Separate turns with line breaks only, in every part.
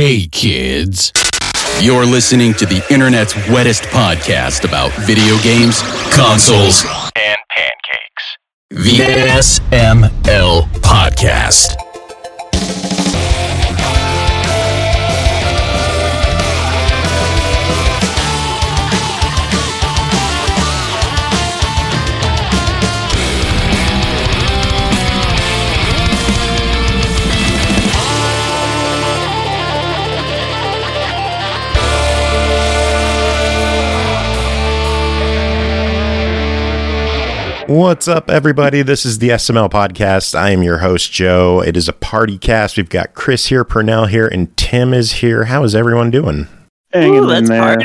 Hey kids, you're listening to the internet's wettest podcast about video games, consoles, and pancakes. The SML Podcast.
What's up, everybody? This is the SML Podcast. I am your host, Joe. It is a party cast. We've got Chris here, Purnell here, and Tim is here. How is everyone doing?
Hanging
let's
in there.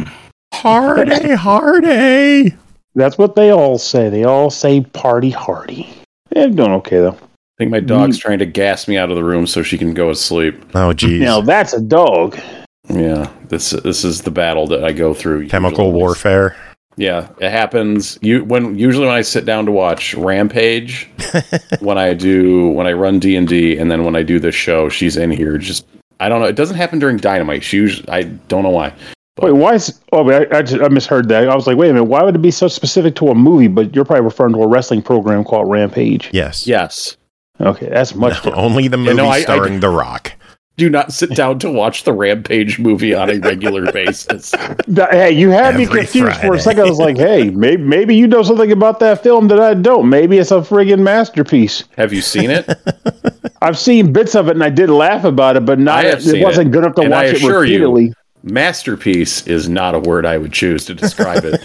Hardy.
That's what they all say. They all say party hardy. I'm doing okay, though.
I think my dog's trying to gas me out of the room so she can go to sleep.
Oh, geez.
Now, that's a dog.
Yeah, this is the battle that I go through.
Chemical
usually.
warfare.
Yeah, it happens. Usually when I sit down to watch Rampage, when I run D&D, and then when I do this show, she's in here. Just I don't know. It doesn't happen during Dynamite. I don't know why. But,
Wait, why is... Oh, I misheard that. I was like, wait a minute. Why would it be so specific to a movie? But you're probably referring to a wrestling program called Rampage.
Yes.
yes.
Okay, that's much different.
Only the movie
I
starring The Rock.
Do not sit down to watch the Rampage movie on a regular basis.
Hey, you had me
Every
confused for
Friday.
a second. I was like, hey, maybe you know something about that film that I don't. Maybe it's a friggin' masterpiece.
Have you seen it?
I've seen bits of it, and I did laugh about it, but
I have
it
seen
wasn't
it.
good enough to
And I
watch it
assure you,
repeatedly.
Masterpiece is not a word I would choose to describe it.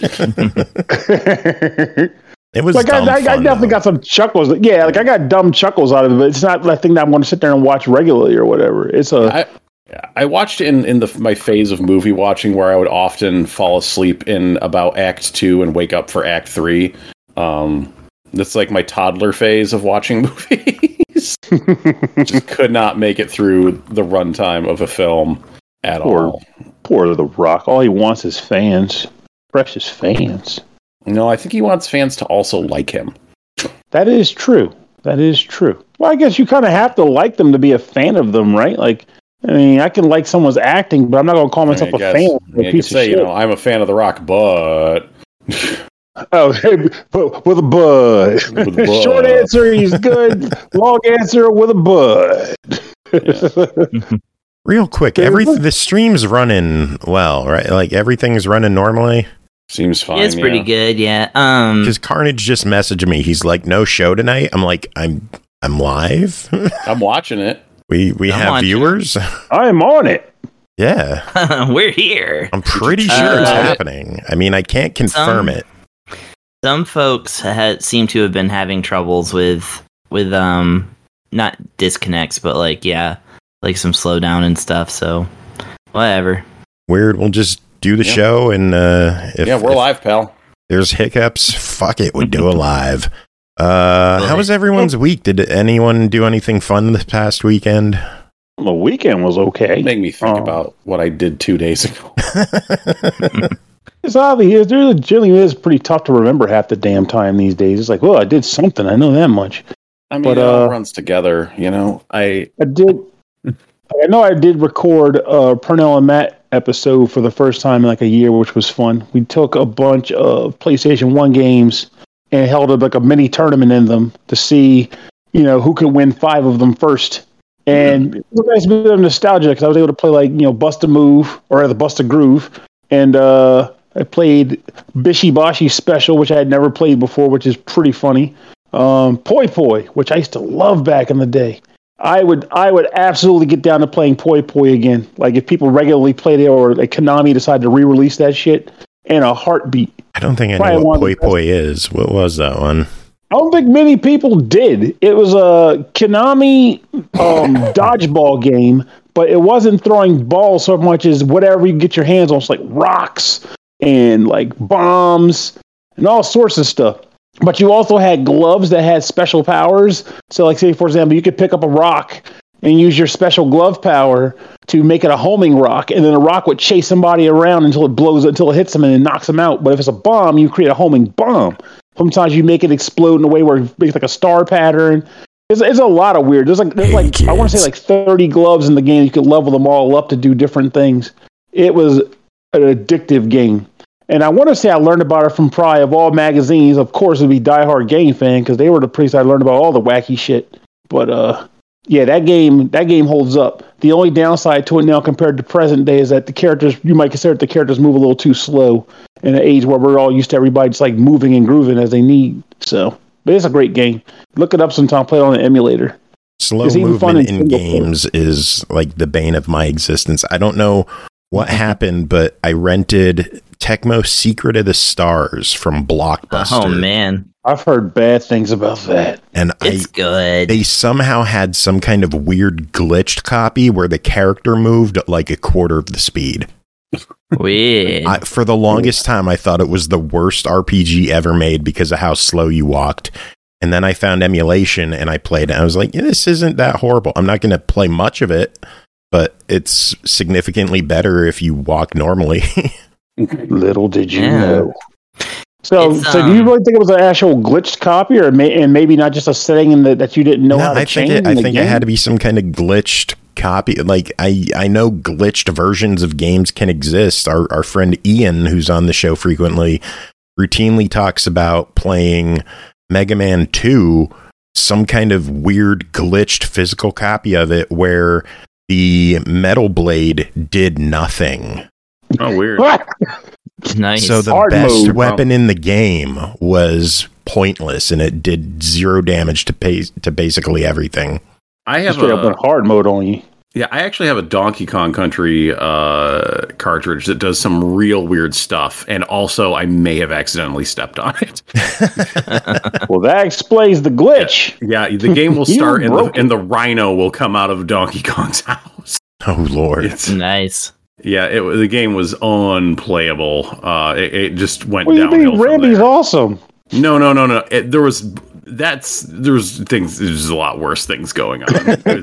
It was
Like
dumb
I
fun,
definitely
though.
got some chuckles. Yeah, like I got dumb chuckles out of it, but it's not that thing that I'm going to sit there and watch regularly or whatever. It's
I watched it in my phase of movie watching where I would often fall asleep in about Act 2 and wake up for Act 3. That's like my toddler phase of watching movies. Just could not make it through the runtime of a film at all.
Poor The Rock. All he wants is fans, precious fans.
No, I think he wants fans to also like him.
That is true. Well, I guess you kind of have to like them to be a fan of them, right? Like, I mean, I can like someone's acting, but I'm not going to call myself a fan.
I could
Piece
say,
of shit.
I'm a fan of The Rock, but...
Oh, but with a bud.
With a bud.
Short answer, he's good. Long answer, with a bud.
Real quick, the stream's running well, right? Like, everything's running normally?
Seems fine,
It's pretty good, yeah.
Because Carnage just messaged me. He's like, no show tonight. I'm like, I'm live?
I'm watching it.
We have
watching.
viewers?
I'm on it.
Yeah.
We're here.
I'm pretty sure it's
Uh,
happening. I mean, I can't confirm it.
Some folks seem to have been having troubles with not disconnects, but like some slowdown and stuff. So whatever.
Weird. We'll just do the
Yeah.
show, and if
We're live, pal.
there's hiccups, fuck it, we'll do a live. How was everyone's week? Did anyone do anything fun this past weekend?
The weekend was okay.
Make me think about what I did 2 days ago.
It's obvious. It really generally is pretty tough to remember half the damn time these days. It's like, well, I did something. I know that much.
I mean,
But,
it all runs together, I
I did record a Purnell and Matt episode for the first time in like a year, which was fun. We took a bunch of PlayStation 1 games and held like a mini tournament in them to see, who could win 5 of them first. And it was a nice bit of nostalgia because I was able to play like, Bust a Move or rather Bust a Groove. And I played Bishi Bashi Special, which I had never played before, which is pretty funny. Poi Poi, which I used to love back in the day. I would absolutely get down to playing Poi Poi again. Like if people regularly played it, or like Konami decided to re-release that shit in a heartbeat.
I don't think I
Probably
know what
one
Poi
of the
Poi is. What was that one?
I don't think many people did. It was a Konami dodgeball game, but it wasn't throwing balls so much as whatever you get your hands on. It's like rocks and like bombs and all sorts of stuff. But you also had gloves that had special powers. So like say, for example, you could pick up a rock and use your special glove power to make it a homing rock, and then the rock would chase somebody around until it hits them and then knocks them out. But if it's a bomb, you create a homing bomb. Sometimes you make it explode in a way where it makes like a star pattern. It's a lot of weird. There's like I want to say like 30 gloves in the game. You could level them all up to do different things. It was an addictive game. And I want to say I learned about it from probably of all magazines. Of course, it would be Die Hard Game Fan because they were the place I learned about all the wacky shit. But yeah, that game holds up. The only downside to it now compared to present day is that the characters, you might consider the characters move a little too slow in an age where we're all used to everybody just like moving and grooving as they need. So, but it's a great game. Look it up sometime. Play it on an emulator.
Slow movement in games is like the bane of my existence. I don't know what happened, but I rented Tecmo Secret of the Stars from Blockbuster.
Oh, man.
I've heard bad things about that.
And
It's good.
They somehow had some kind of weird glitched copy where the character moved at like a quarter of the speed.
Weird.
For the longest time, I thought it was the worst RPG ever made because of how slow you walked. And then I found emulation and I played it. And I was like, yeah, this isn't that horrible. I'm not going to play much of it, but it's significantly better if you walk normally.
Little did you
Yeah.
know. So do you really think it was an actual glitched copy, or and maybe not just a setting that you didn't know how to change?
I think it had to be some kind of glitched copy. Like I know glitched versions of games can exist. Our friend Ian, who's on the show frequently, routinely talks about playing Mega Man 2, some kind of weird glitched physical copy of it where the Metal Blade did nothing.
Oh, weird.
Nice.
So the
Hard
best
mode.
weapon in the game was pointless, and it did 0 damage to basically everything.
I have
Straight up in hard mode on you.
Yeah, I actually have a Donkey Kong Country cartridge that does some real weird stuff, and also I may have accidentally stepped on it.
Well, that explains the glitch.
Yeah, the game will
You
start
broke it.
and the rhino will come out of Donkey Kong's house.
Oh Lord!
It's,
Nice.
yeah, the game was unplayable. It just went
What do you
downhill
think?
from
Randy's
there.
No.
No. There's a lot worse things going on.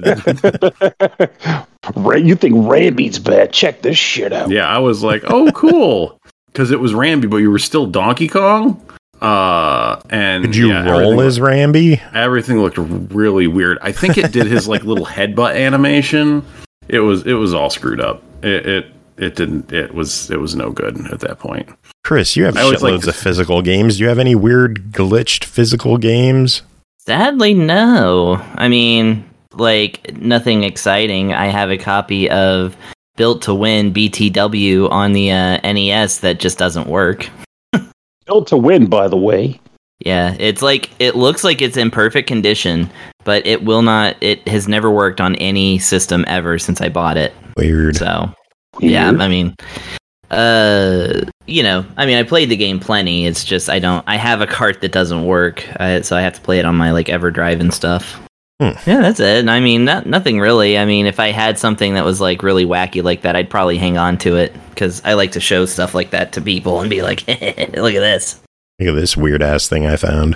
You think Rambi's bad? Check this shit out.
Yeah, I was like, oh, cool, because it was Rambi, but you were still Donkey Kong. And
Did you roll as Rambi?
Everything looked really weird. I think it did his like little headbutt animation. It was all screwed up. It was no good at that point.
Chris, you have
I always
shitloads of physical games. Do you have any weird glitched physical games?
Sadly, no. I mean, like, nothing exciting. I have a copy of Built to Win BTW on the NES that just doesn't work.
Built to Win, by the way.
Yeah, it's like, it looks like it's in perfect condition, but it has never worked on any system ever since I bought it.
Weird.
So, yeah, I mean, I played the game plenty. It's just, I have a cart that doesn't work, so I have to play it on my, like, EverDrive and stuff. Yeah, that's it. I mean, nothing really. I mean, if I had something that was, like, really wacky like that, I'd probably hang on to it, because I like to show stuff like that to people and be like, look at this.
Look at this weird ass thing I found.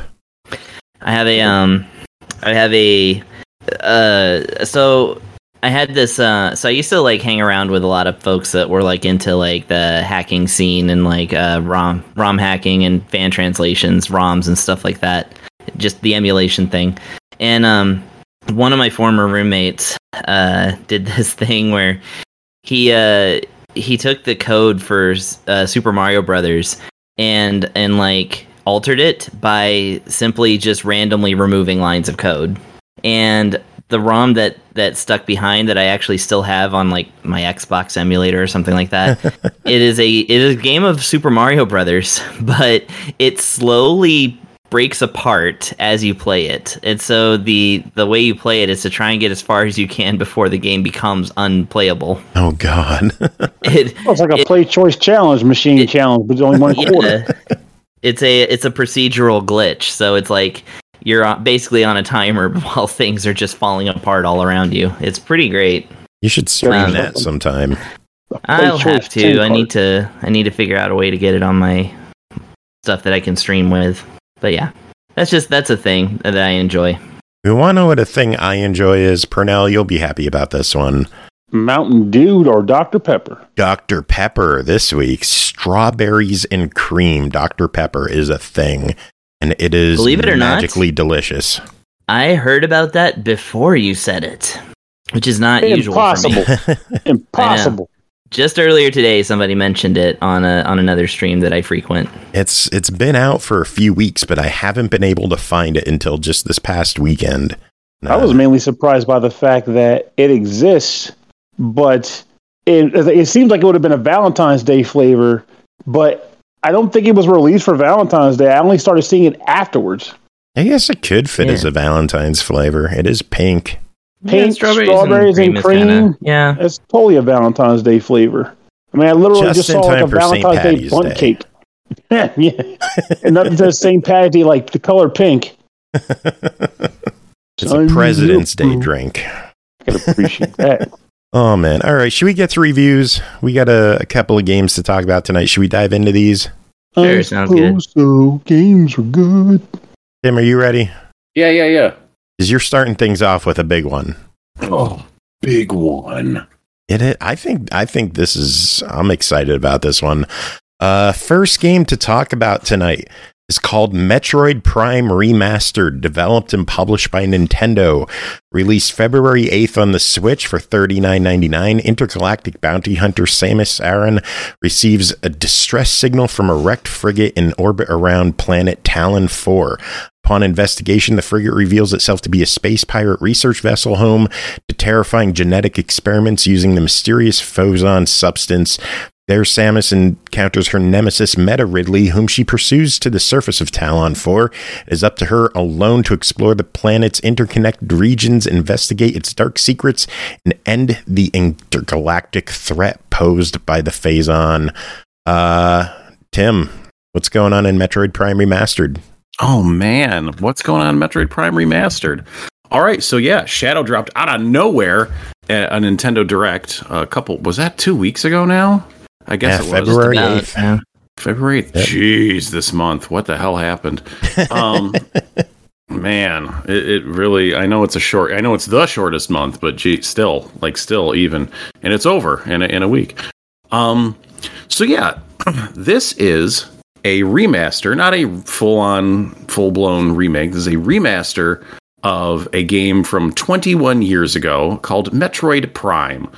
So I had this, so I used to like hang around with a lot of folks that were like into like the hacking scene and like ROM hacking and fan translations, ROMs and stuff like that. Just the emulation thing. And one of my former roommates did this thing where he took the code for Super Mario Brothers and like altered it by simply just randomly removing lines of code. And the ROM that stuck behind that I actually still have on like my Xbox emulator or something like that. it is a game of Super Mario Brothers, but it slowly breaks apart as you play it. And so the way you play it is to try and get as far as you can before the game becomes unplayable.
Oh God.
It's like a play choice challenge machine challenge, but it's only one quarter.
It's a procedural glitch, so it's like you're basically on a timer while things are just falling apart all around you. It's pretty great.
You should stream that sometime.
I'll have to. I need to figure out a way to get it on my stuff that I can stream with. But yeah, that's a thing that I enjoy.
You want to know what a thing I enjoy is? Pernell, you'll be happy about this one.
Mountain Dew or Dr. Pepper?
Dr. Pepper this week. Strawberries and cream. Dr. Pepper is a thing. And it is
Believe it or
magically delicious.
I heard about that before you said it, which is not usual for me.
Impossible.
Just earlier today, somebody mentioned it on another stream that I frequent.
It's been out for a few weeks, but I haven't been able to find it until just this past weekend.
I was mainly surprised by the fact that it exists, but it seems like it would have been a Valentine's Day flavor, but I don't think it was released for Valentine's Day. I only started seeing it afterwards.
I guess it could fit as a Valentine's flavor. It is pink.
Pink, strawberries and cream.
Yeah.
It's totally a Valentine's Day flavor. I mean, I literally just saw like a Valentine's Day bundt cake. Yeah. And nothing says St. Patty's Day like the color pink.
It's a President's Day drink.
I can appreciate that.
Oh, man. All right. Should we get to reviews? We got a couple of games to talk about tonight. Should we dive into these?
Sure, sounds good.
So games are good.
Tim, are you ready?
Yeah.
Because you're starting things off with a big one.
Oh, big one.
I think this is... I'm excited about this one. First game to talk about tonight is called Metroid Prime Remastered, developed and published by Nintendo. Released February 8th on the Switch for $39.99. Intergalactic bounty hunter Samus Aran receives a distress signal from a wrecked frigate in orbit around planet Talon 4. Upon investigation, the frigate reveals itself to be a space pirate research vessel home to terrifying genetic experiments using the mysterious Phozon substance. There, Samus encounters her nemesis, Meta Ridley, whom she pursues to the surface of Talon 4. It is up to her alone to explore the planet's interconnected regions, investigate its dark secrets, and end the intergalactic threat posed by the Phazon. Tim, what's going on in Metroid Prime Remastered?
Oh, man. What's going on in Metroid Prime Remastered? All right, so yeah, Shadow dropped out of nowhere at a Nintendo Direct. Was that 2 weeks ago now? I guess it was.
February 8th.
Yeah.
February 8th.
Yep.
Jeez, this month. What the hell happened? Man, it really, I know it's the shortest month, but gee, still even. And it's over in a week. So yeah, this is a remaster, not a full-blown remake. This is a remaster of a game from 21 years ago called Metroid Prime.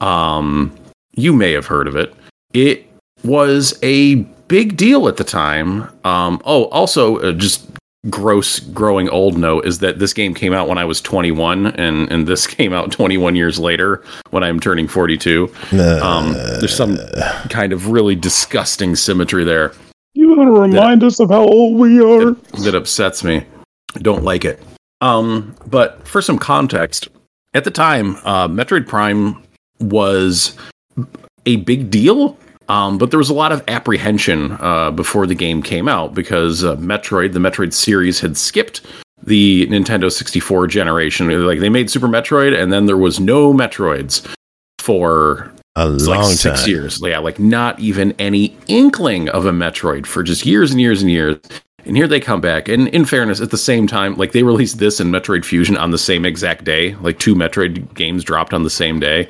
You may have heard of it. It was a big deal at the time. Also, just gross growing old note is that this game came out when I was 21, and this came out 21 years later when I'm turning 42. There's some kind of really disgusting symmetry there.
You want to remind us of how old we are?
That upsets me. I don't like it. But for some context, at the time, Metroid Prime was a big deal, but there was a lot of apprehension before the game came out because the Metroid series had skipped the Nintendo 64 generation. Like, they made Super Metroid, and then there was no Metroids for
a long
6 years. Yeah, like not even any inkling of a Metroid for just years and years and years. And here they come back. And in fairness, at the same time, like, they released this and Metroid Fusion on the same exact day. Like, 2 Metroid games dropped on the same day.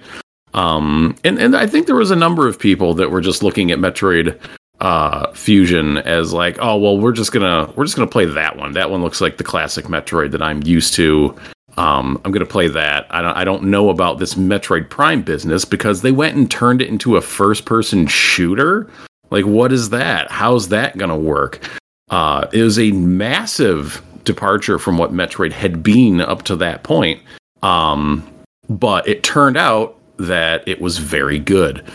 And I think there was a number of people that were just looking at Metroid Fusion as like, oh well, we're just gonna play that one. That one looks like the classic Metroid that I'm used to. I'm gonna play that. I don't know about this Metroid Prime business because they went and turned it into a first-person shooter. Like, what is that? How's that gonna work? It was a massive departure from what Metroid had been up to that point. But it turned out that it was very good.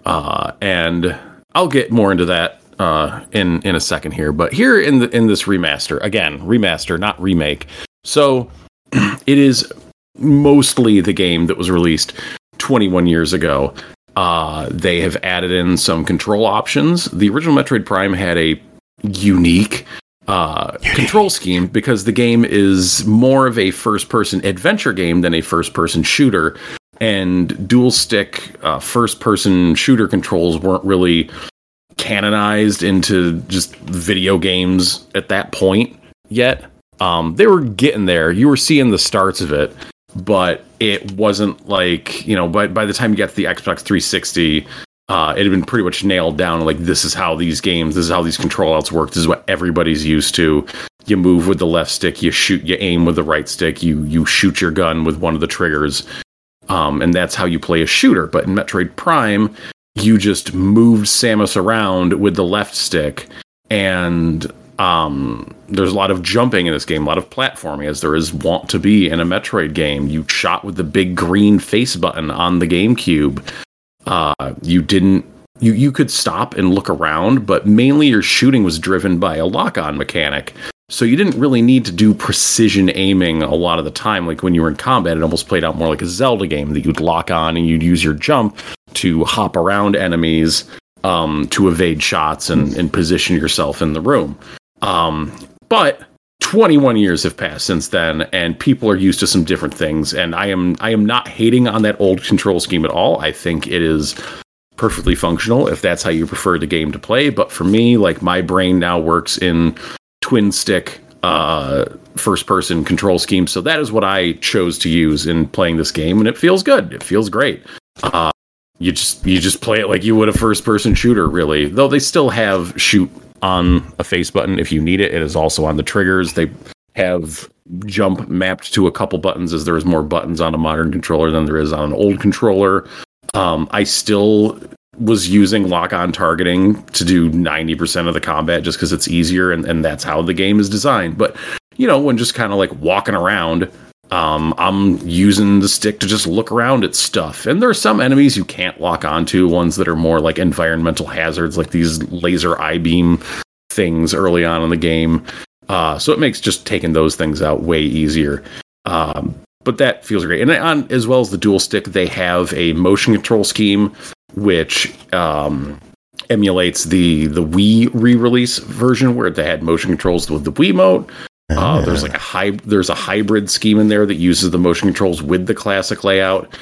And I'll get more into that in a second here. But here in this remaster, again, remaster, not remake. So it is mostly the game that was released 21 years ago. They have added in some control options. The original Metroid Prime had a unique control scheme because the game is more of a first-person adventure game than a first-person shooter. And dual stick first-person shooter controls weren't really canonized into just video games at that point yet. They were getting there. You were seeing the starts of it, but it wasn't like, by the time you got to the Xbox 360, it had been pretty much nailed down. Like, this is how these control outs work. This is what everybody's used to. you move with the left stick, you aim with the right stick, you shoot your gun with one of the triggers. And that's how you play a shooter. But in Metroid Prime, you just moved Samus around with the left stick. And there's a lot of jumping in this game, a lot of platforming, as there is wont to be in a Metroid game. You shot with the big green face button on the GameCube. You could stop and look around, but mainly your shooting was driven by a lock-on mechanic. So you didn't really need to do precision aiming a lot of the time. Like when you were in combat, it almost played out more like a Zelda game that you'd lock on and you'd use your jump to hop around enemies, to evade shots and position yourself in the room. But 21 years have passed since then, and people are used to some different things. And I am not hating on that old control scheme at all. I think it is perfectly functional if that's how you prefer the game to play. But for me, like, my brain now works in twin stick first person control scheme, so that is what I chose to use in playing this game, and it feels good. It feels great. You just play it like you would a first person shooter, really, though they still have shoot on a face button if you need it. It is also on the triggers. They have jump mapped to a couple buttons, as there is more buttons on a modern controller than there is on an old controller. I still was using lock-on targeting to do 90% of the combat just because it's easier, and that's how the game is designed. But, you know, when just kind of like walking around, I'm using the stick to just look around at stuff. And there are some enemies you can't lock onto, ones that are more like environmental hazards, like these laser I-beam things early on in the game. So it makes just taking those things out way easier. But that feels great. And as well as the dual stick, they have a motion control scheme, which emulates the Wii re-release version, where they had motion controls with the Wiimote. There's a hybrid scheme in there that uses the motion controls with the classic layout.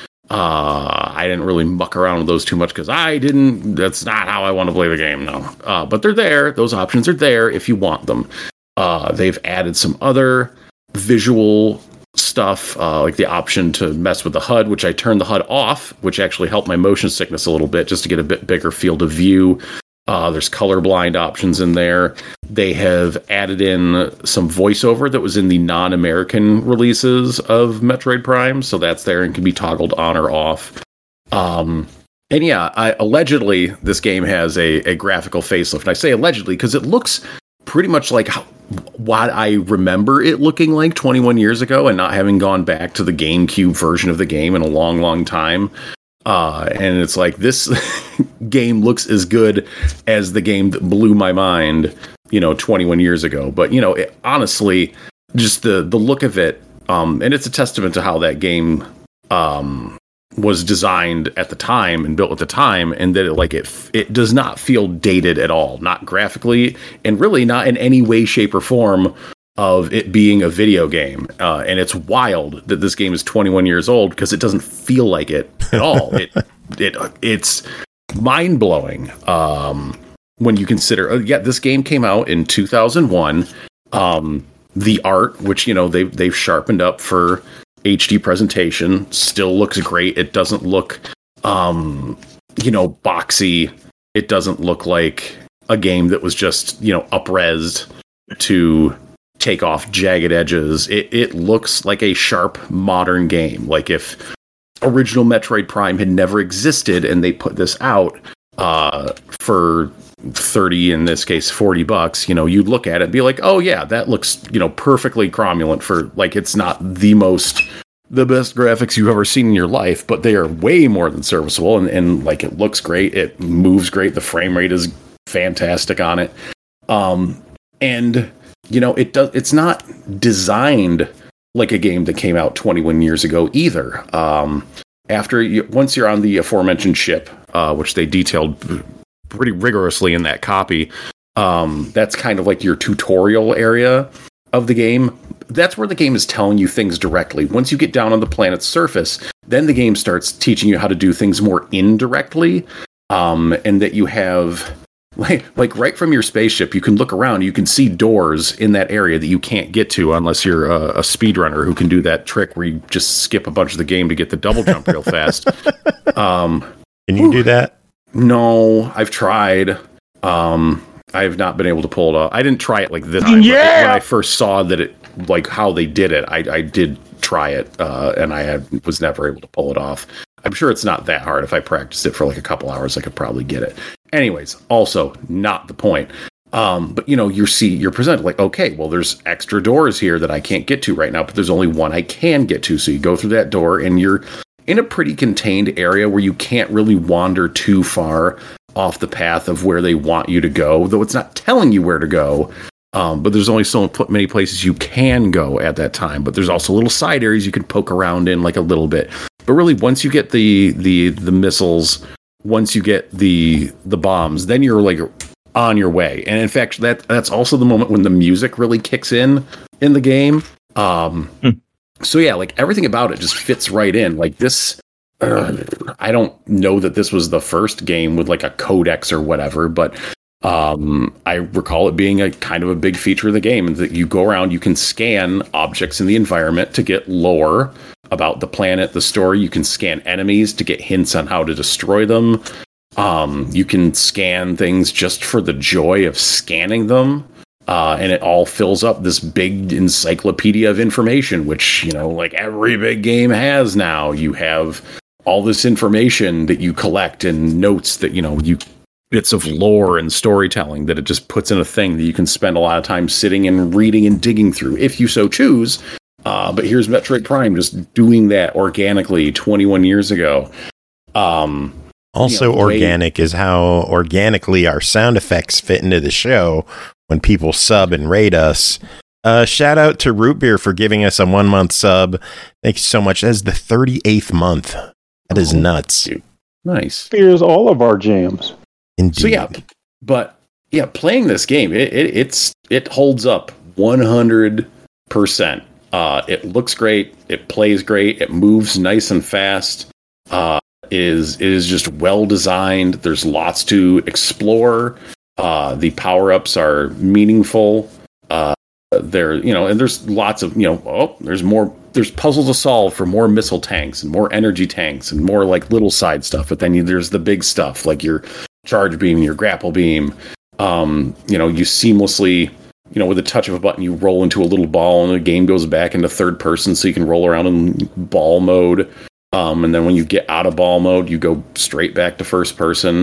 I didn't really muck around with those too much because that's not how I want to play the game, no. But they're there. Those options are there if you want them. They've added some other visual stuff, like the option to mess with the HUD, which I turned the HUD off, which actually helped my motion sickness a little bit, just to get a bit bigger field of view. There's colorblind options in there. They have added in some voiceover that was in the non-American releases of Metroid Prime, so that's there and can be toggled on or off. And yeah, allegedly, this game has a graphical facelift. And I say allegedly because it looks pretty much like what I remember it looking like 21 years ago, and not having gone back to the GameCube version of the game in a long, long time. And it's like, this game looks as good as the game that blew my mind, 21 years ago. But, honestly, just the look of it, and it's a testament to how that game was designed at the time and built at the time, and that it does not feel dated at all, not graphically, and really not in any way, shape, or form of it being a video game. And it's wild that this game is 21 years old because it doesn't feel like it at all. It's mind-blowing when you consider, this game came out in 2001. The art, which, they've sharpened up for HD presentation, still looks great. It doesn't look, boxy. It doesn't look like a game that was just, up-resed to take off jagged edges. It looks like a sharp modern game. Like if original Metroid Prime had never existed and they put this out for 30, in this case $40, you'd look at it and be like, oh yeah, that looks perfectly cromulent for, like, it's not the best graphics you've ever seen in your life, but they are way more than serviceable, and like, it looks great, it moves great, the frame rate is fantastic on it, and it's not designed like a game that came out 21 years ago either. Once you're on the aforementioned ship, which they detailed pretty rigorously in that copy, that's kind of like your tutorial area of the game. That's where the game is telling you things directly. Once you get down on the planet's surface, then the game starts teaching you how to do things more indirectly, and that you have, like right from your spaceship, you can look around, you can see doors in that area that you can't get to unless you're a speedrunner who can do that trick where you just skip a bunch of the game to get the double jump real fast.
Can you do that?
No, I've tried. I have not been able to pull it off. I didn't try it like this time.
Yeah!
When I first saw that it, like how they did it, I did try it, and was never able to pull it off. I'm sure it's not that hard. If I practiced it for like a couple hours, I could probably get it. Anyways, also not the point. But you're presented like, okay, well, there's extra doors here that I can't get to right now, but there's only one I can get to. So you go through that door and you're in a pretty contained area where you can't really wander too far off the path of where they want you to go, though it's not telling you where to go. But there's only so many places you can go at that time. But there's also little side areas you can poke around in like a little bit. But really, once you get the missiles, once you get the bombs, then you're like on your way. And in fact, that's also the moment when the music really kicks in the game. So yeah, like everything about it just fits right in. Like this, I don't know that this was the first game with like a codex or whatever, but I recall it being a kind of a big feature of the game, that you go around, you can scan objects in the environment to get lore about the planet, the story. You can scan enemies to get hints on how to destroy them. You can scan things just for the joy of scanning them. And it all fills up this big encyclopedia of information, which, like every big game has now. You have all this information that you collect and notes that, bits of lore and storytelling that it just puts in a thing that you can spend a lot of time sitting and reading and digging through if you so choose. But here's Metroid Prime just doing that organically 21 years ago.
Also, organic is how organically our sound effects fit into the show when people sub and rate us. Shout out to Root Beer for giving us a 1 month sub. Thank you so much. That is the 38th month. That is nuts.
Dude. Nice.
Fears all of our jams.
Indeed.
So yeah, playing this game, it holds up 100%. It looks great. It plays great. It moves nice and fast. It is just well designed. There's lots to explore. The power-ups are meaningful. And there's lots of, there's puzzles to solve for more missile tanks and more energy tanks and more like little side stuff. But then there's the big stuff like your charge beam and your grapple beam. You seamlessly, with a touch of a button, you roll into a little ball and the game goes back into third person so you can roll around in ball mode. And then when you get out of ball mode, you go straight back to first person.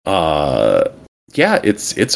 It's a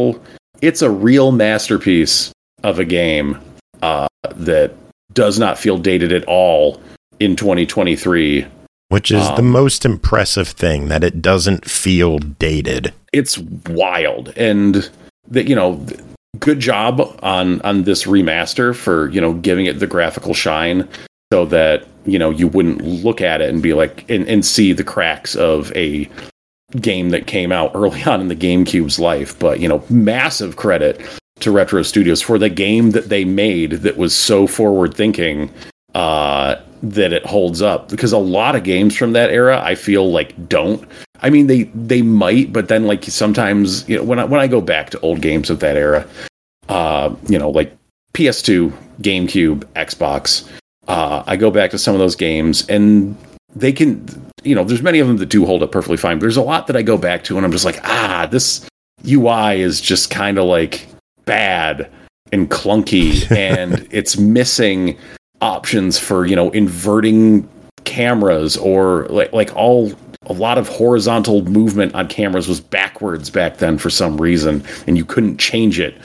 real masterpiece of a game that does not feel dated at all in 2023.
Which is the most impressive thing, that it doesn't feel dated.
It's wild. And that, good job on this remaster for, giving it the graphical shine so that, you wouldn't look at it and be like, and see the cracks of a game that came out early on in the GameCube's life. But, massive credit to Retro Studios for the game that they made that was so forward thinking, that it holds up, because a lot of games from that era I feel like don't. I mean, they might, but then like sometimes, when I go back to old games of that era, like PS2, GameCube, Xbox, I go back to some of those games and they can, there's many of them that do hold up perfectly fine, but there's a lot that I go back to and I'm just like, this UI is just kind of like bad and clunky and it's missing options for, inverting cameras, or like a lot of horizontal movement on cameras was backwards back then for some reason, and you couldn't change it.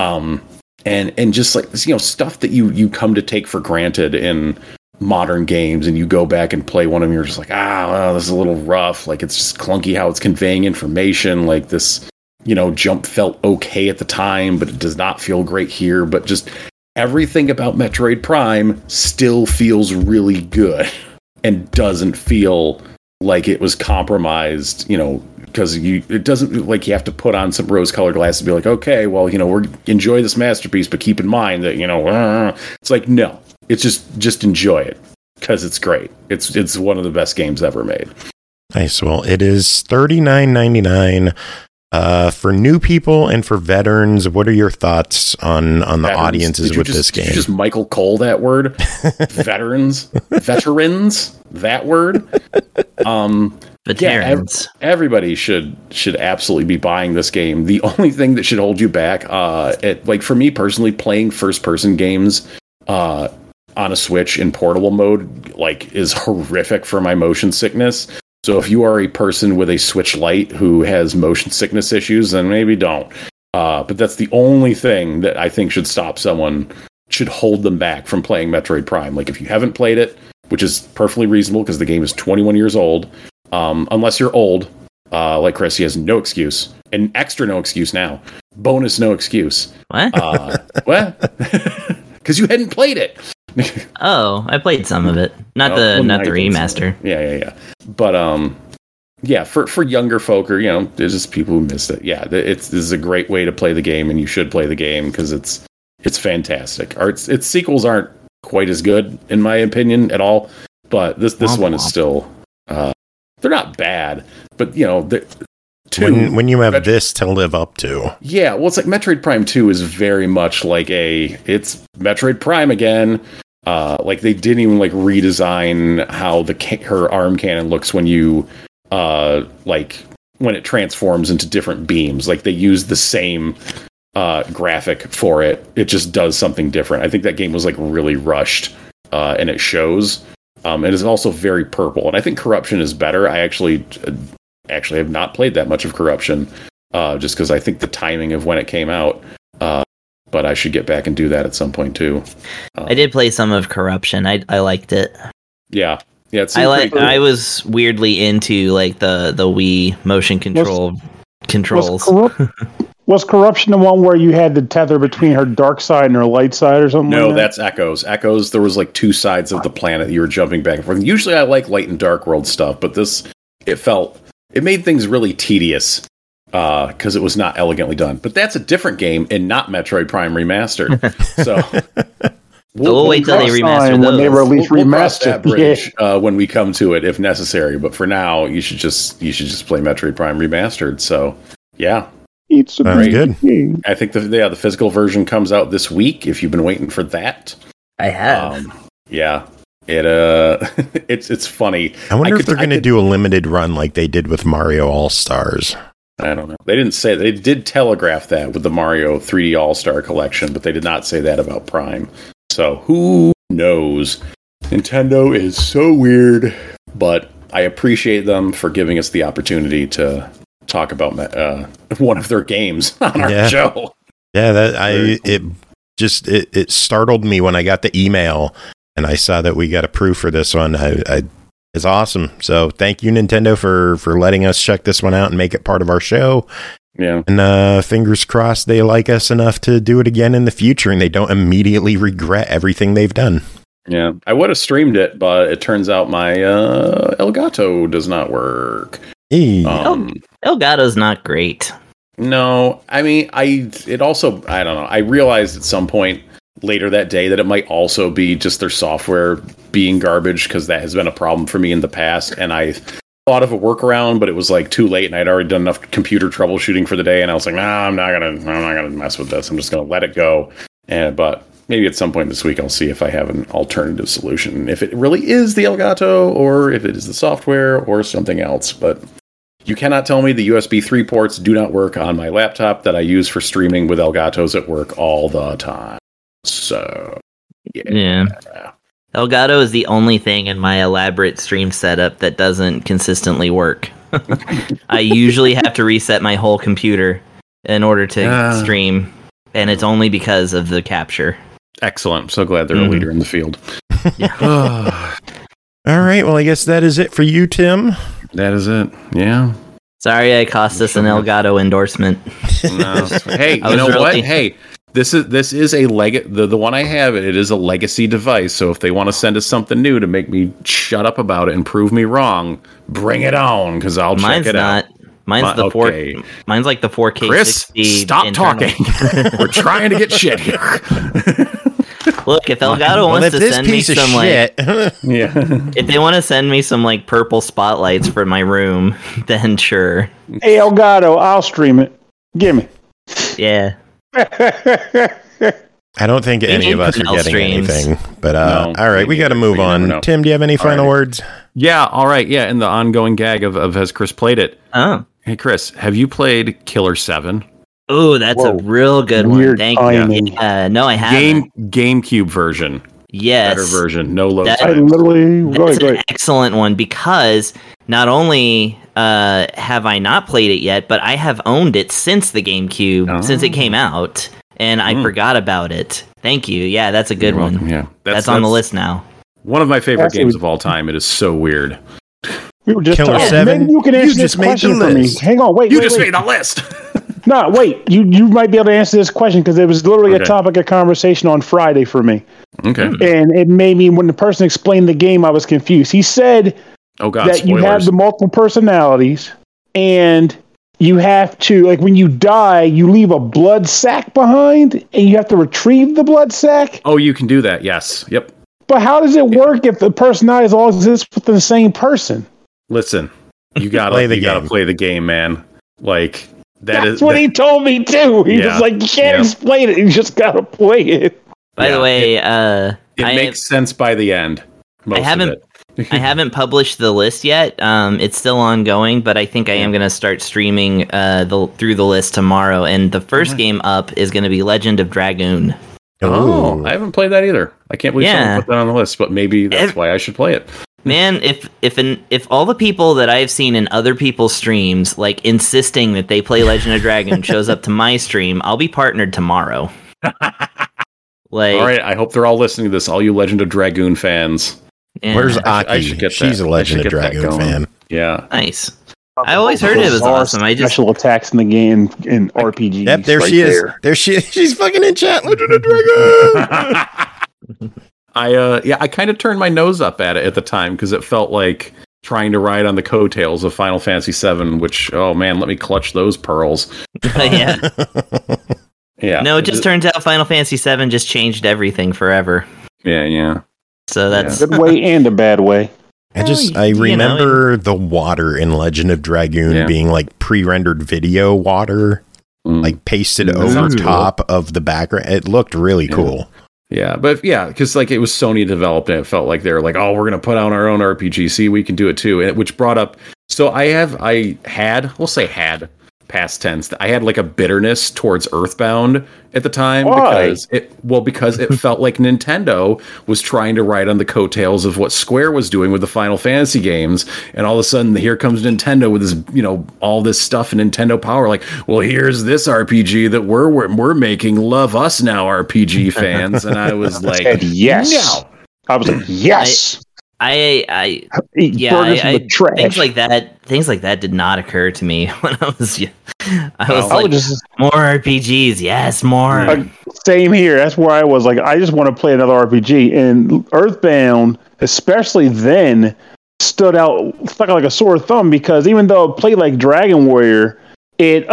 And just like, stuff that you come to take for granted in modern games, and you go back and play one of them, you're just like, this is a little rough. Like, it's just clunky how it's conveying information. Like this, jump felt okay at the time, but it does not feel great here. But just everything about Metroid Prime still feels really good and doesn't feel like it was compromised, because it doesn't, like, you have to put on some rose-colored glasses and be like, okay, well, we're enjoy this masterpiece, but keep in mind that, it's like, no, it's just enjoy it because it's great. It's one of the best games ever made.
Nice. Well, it is $39.99 for new people and for veterans. What are your thoughts on the audiences with this game?
Did you just Michael Cole that word? Veterans, that word.
veterans.
Everybody should absolutely be buying this game. The only thing that should hold you back, like for me personally, playing first person games on a Switch in portable mode, like, is horrific for my motion sickness. So if you are a person with a Switch Lite who has motion sickness issues, then maybe don't. But that's the only thing that I think should hold them back from playing Metroid Prime. Like, if you haven't played it, which is perfectly reasonable because the game is 21 years old, unless you're old, like Chris, he has no excuse. An extra no excuse now. Bonus no excuse.
What?
What? Because you hadn't played it.
Oh, I played some of it. Not the remaster.
Yeah. But yeah, for younger folk, or there's just people who missed it. Yeah, this is a great way to play the game, and you should play the game because it's fantastic. Its sequels aren't quite as good, in my opinion, at all. But this one is still. They're not bad, but
when you have this to live up to.
Yeah, well, it's like Metroid Prime 2 is very much like it's Metroid Prime again. Like, they didn't even like redesign how her arm cannon looks when you when it transforms into different beams. Like, they use the same graphic for it. It just does something different. I think that game was like really rushed, and it shows. And it's also very purple. And I think Corruption is better. I actually have not played that much of Corruption, just because I think the timing of when it came out. But I should get back and do that at some point too.
I did play some of Corruption. I liked it.
Yeah.
I was weirdly into like the Wii motion controls.
Was Corruption the one where you had the tether between her dark side and her light side or something?
No,
like that?
That's Echoes. Echoes, there was like two sides of the planet you were jumping back and forth. Usually I like light and dark world stuff, but it made things really tedious because it was not elegantly done. But that's a different game and not Metroid Prime Remastered. So
we'll wait till they remaster those.
When they release
we'll cross that
remastered.
bridge when we come to it, if necessary. But for now, you should just play Metroid Prime Remastered. So yeah.
It's a great
good.
game.
I think the physical version comes out this week. If you've been waiting for that,
I have.
Yeah, it's funny.
I wonder if they're going to do a limited run like they did with Mario All Stars.
I don't know. They didn't say. They did telegraph that with the Mario 3D All Star Collection, but they did not say that about Prime. So who knows? Nintendo is so weird, but I appreciate them for giving us the opportunity to talk about one of their games on our show.
Yeah, it startled me when I got the email and I saw that we got approved for this one. It's awesome. So thank you, Nintendo, for letting us check this one out and make it part of our show.
Yeah.
And fingers crossed they like us enough to do it again in the future and they don't immediately regret everything they've done.
Yeah, I would have streamed it, but it turns out my Elgato does not work.
Elgato's not great.
No, I mean, I don't know. I realized at some point later that day that it might also be just their software being garbage, because that has been a problem for me in the past. And I thought of a workaround, but it was like too late, and I'd already done enough computer troubleshooting for the day. And I was like, I'm not gonna mess with this. I'm just gonna let it go. But maybe at some point this week I'll see if I have an alternative solution, if it really is the Elgato or if it is the software or something else. But you cannot tell me the USB 3 ports do not work on my laptop that I use for streaming with Elgatos at work all the time. So, yeah.
Elgato is the only thing in my elaborate stream setup that doesn't consistently work. I usually have to reset my whole computer in order to stream, and it's only because of the capture.
Excellent. I'm so glad they're a leader in the field.
All right. Well, I guess that is it for you, Tim.
That is it. Yeah.
Sorry I cost us an Elgato endorsement.
No. Hey, you know what? Hey, this is a the one I have, it is a legacy device. So if they want to send us something new to make me shut up about it and prove me wrong, bring it on, because I'll check it out.
Mine's the 4K. Mine's like the 4K.
Chris,
60
stop
internal.
talking. We're trying to get shit here.
Look, if Elgato wants to send me some if they want to send me some like purple spotlights for my room, then sure.
Hey Elgato, I'll stream it. Gimme.
Yeah.
I don't think any of us are getting
streams.
anything. But
No,
all right, we got to move on. Tim, do you have any final words?
Yeah, all right. Yeah, in the ongoing gag of has Chris played it?
Oh.
Hey, Chris, have you played Killer 7?
Oh, that's a real good one.
Weird
Thank
timing.
you. No, I haven't.
GameCube version.
Yes.
Better version. No load
That-
I
times.
literally
That's an excellent one because not only have I not played it yet, but I have owned it since the GameCube, since it came out, and I forgot about it. Thank you. Yeah, that's a good
You're
one.
welcome. Yeah,
That's on the list now.
One of my favorite
Actually-
games of all time. It is so weird.
We were just
Killer
talking.
7?
Maybe you can
You
answer
just
this
made the
question for me.
list.
Hang on, wait.
You
wait,
just
wait.
made the list.
No, wait. You might be able to answer this question because it was literally
Okay.
a topic of conversation on Friday for me,
Okay.
and it made me when the person explained the game, I was confused. He said
Oh God.
that you have
Spoilers.
the multiple personalities, and you have to, like, when you die, you leave a blood sac behind, and you have to retrieve the blood sac.
Oh, you can do that. Yes. Yep.
But how does it work if the personalities all exist within the same person?
Listen, you gotta
Play the
you gotta
game.
play the game, man. Like
That's what he told me too. He
Yeah.
was like, "You can't
Yeah.
explain it. You just gotta play it."
By the
Yeah,
way,
It
I
makes sense by the end. Most
haven't-
Of it.
I haven't published the list yet. It's still ongoing, but I think I am going to start streaming through the list tomorrow. And the first game up is going to be Legend of Dragoon.
Oh,
Ooh.
I haven't played that either. I can't believe
Yeah.
someone put that on the list, but maybe that's why I should play it.
Man, if all the people that I've seen in other people's streams, like insisting that they play Legend of Dragoon, shows up to my stream, I'll be partnered tomorrow. Like,
All right, I hope they're all listening to this. All you Legend of Dragoon fans.
yeah,
Where's
I
Aki?
should get
She's
that.
a
I
Legend
should
of
get that
Dragoon
going.
fan.
Yeah.
nice? I always heard it was
Bizarre
awesome. I just
special attacks in the game in RPGs.
Yep, there
right
she is.
there.
There she is. She's fucking in chat. Legend of Dragoon.
I kind of turned my nose up at it at the time because it felt like trying to ride on the coattails of Final Fantasy VII, which, oh man, let me clutch those pearls.
yeah.
Yeah.
No, it just turns out Final Fantasy VII just changed everything forever.
Yeah.
So that's
Good way and a bad way.
I
you know,
remember the water in Legend of Dragoon
Yeah.
being like pre-rendered video water,
Mm.
like pasted
That
over
sounds cool.
top of the background. It looked really
Yeah.
cool.
Yeah, but yeah, because like it was Sony developed and it felt like they were like, oh, we're gonna put out our own RPG. See, we can do it too. And which brought up. So I had past tense. I had like a bitterness towards Earthbound at the time
Why?
because it felt like Nintendo was trying to ride on the coattails of what Square was doing with the Final Fantasy games, and all of a sudden here comes Nintendo with this, all this stuff and Nintendo Power. Like, well, here's this RPG that we're making. Love us now, RPG fans. And I was like,
Said yes.
no.
I was like, yes.
I
Eat
yeah,
burgers from the trash.
things like that did not occur to me when I was young. I was
I
like,
would just
more RPGs, yes, more.
same here. That's where I was like, I just want to play another RPG. And Earthbound, especially then, stuck out like a sore thumb because even though it played like Dragon Warrior, it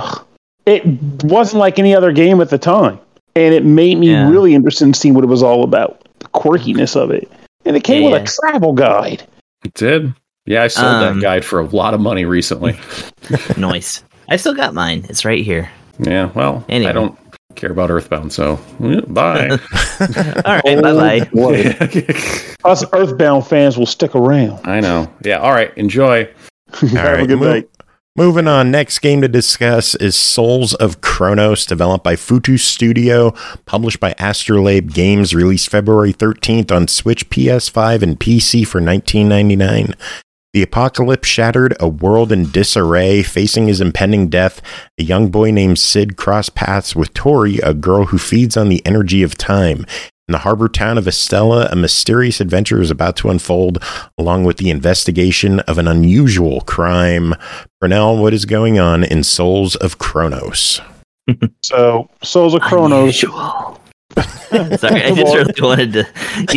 wasn't like any other game at the time, and it made me
Yeah.
really interested in seeing what it was all about, the quirkiness of it. And it came
Yeah.
with a travel guide.
It did. Yeah, I sold that
Um,
guide for a lot of money recently.
Noise. I still got mine. It's right here.
Yeah, well,
Anyway.
I don't care about Earthbound, so bye.
All right, bye bye.
Boy, us Earthbound fans will stick around.
I know. Yeah, all right, enjoy.
Have a
right,
good night.
Moving on, next game to discuss is Souls of Kronos, developed by Futu Studio, published by Astrolabe Games, released February 13th on Switch, PS5, and PC for $19.99. The apocalypse shattered a world in disarray. Facing his impending death, a young boy named Sid crossed paths with Tori, a girl who feeds on the energy of time. In the harbor town of Estella, a mysterious adventure is about to unfold, along with the investigation of an unusual crime. Pernell, what is going on in Souls of Kronos?
So, Souls of Kronos.
Unusual. Sorry, I just really wanted to.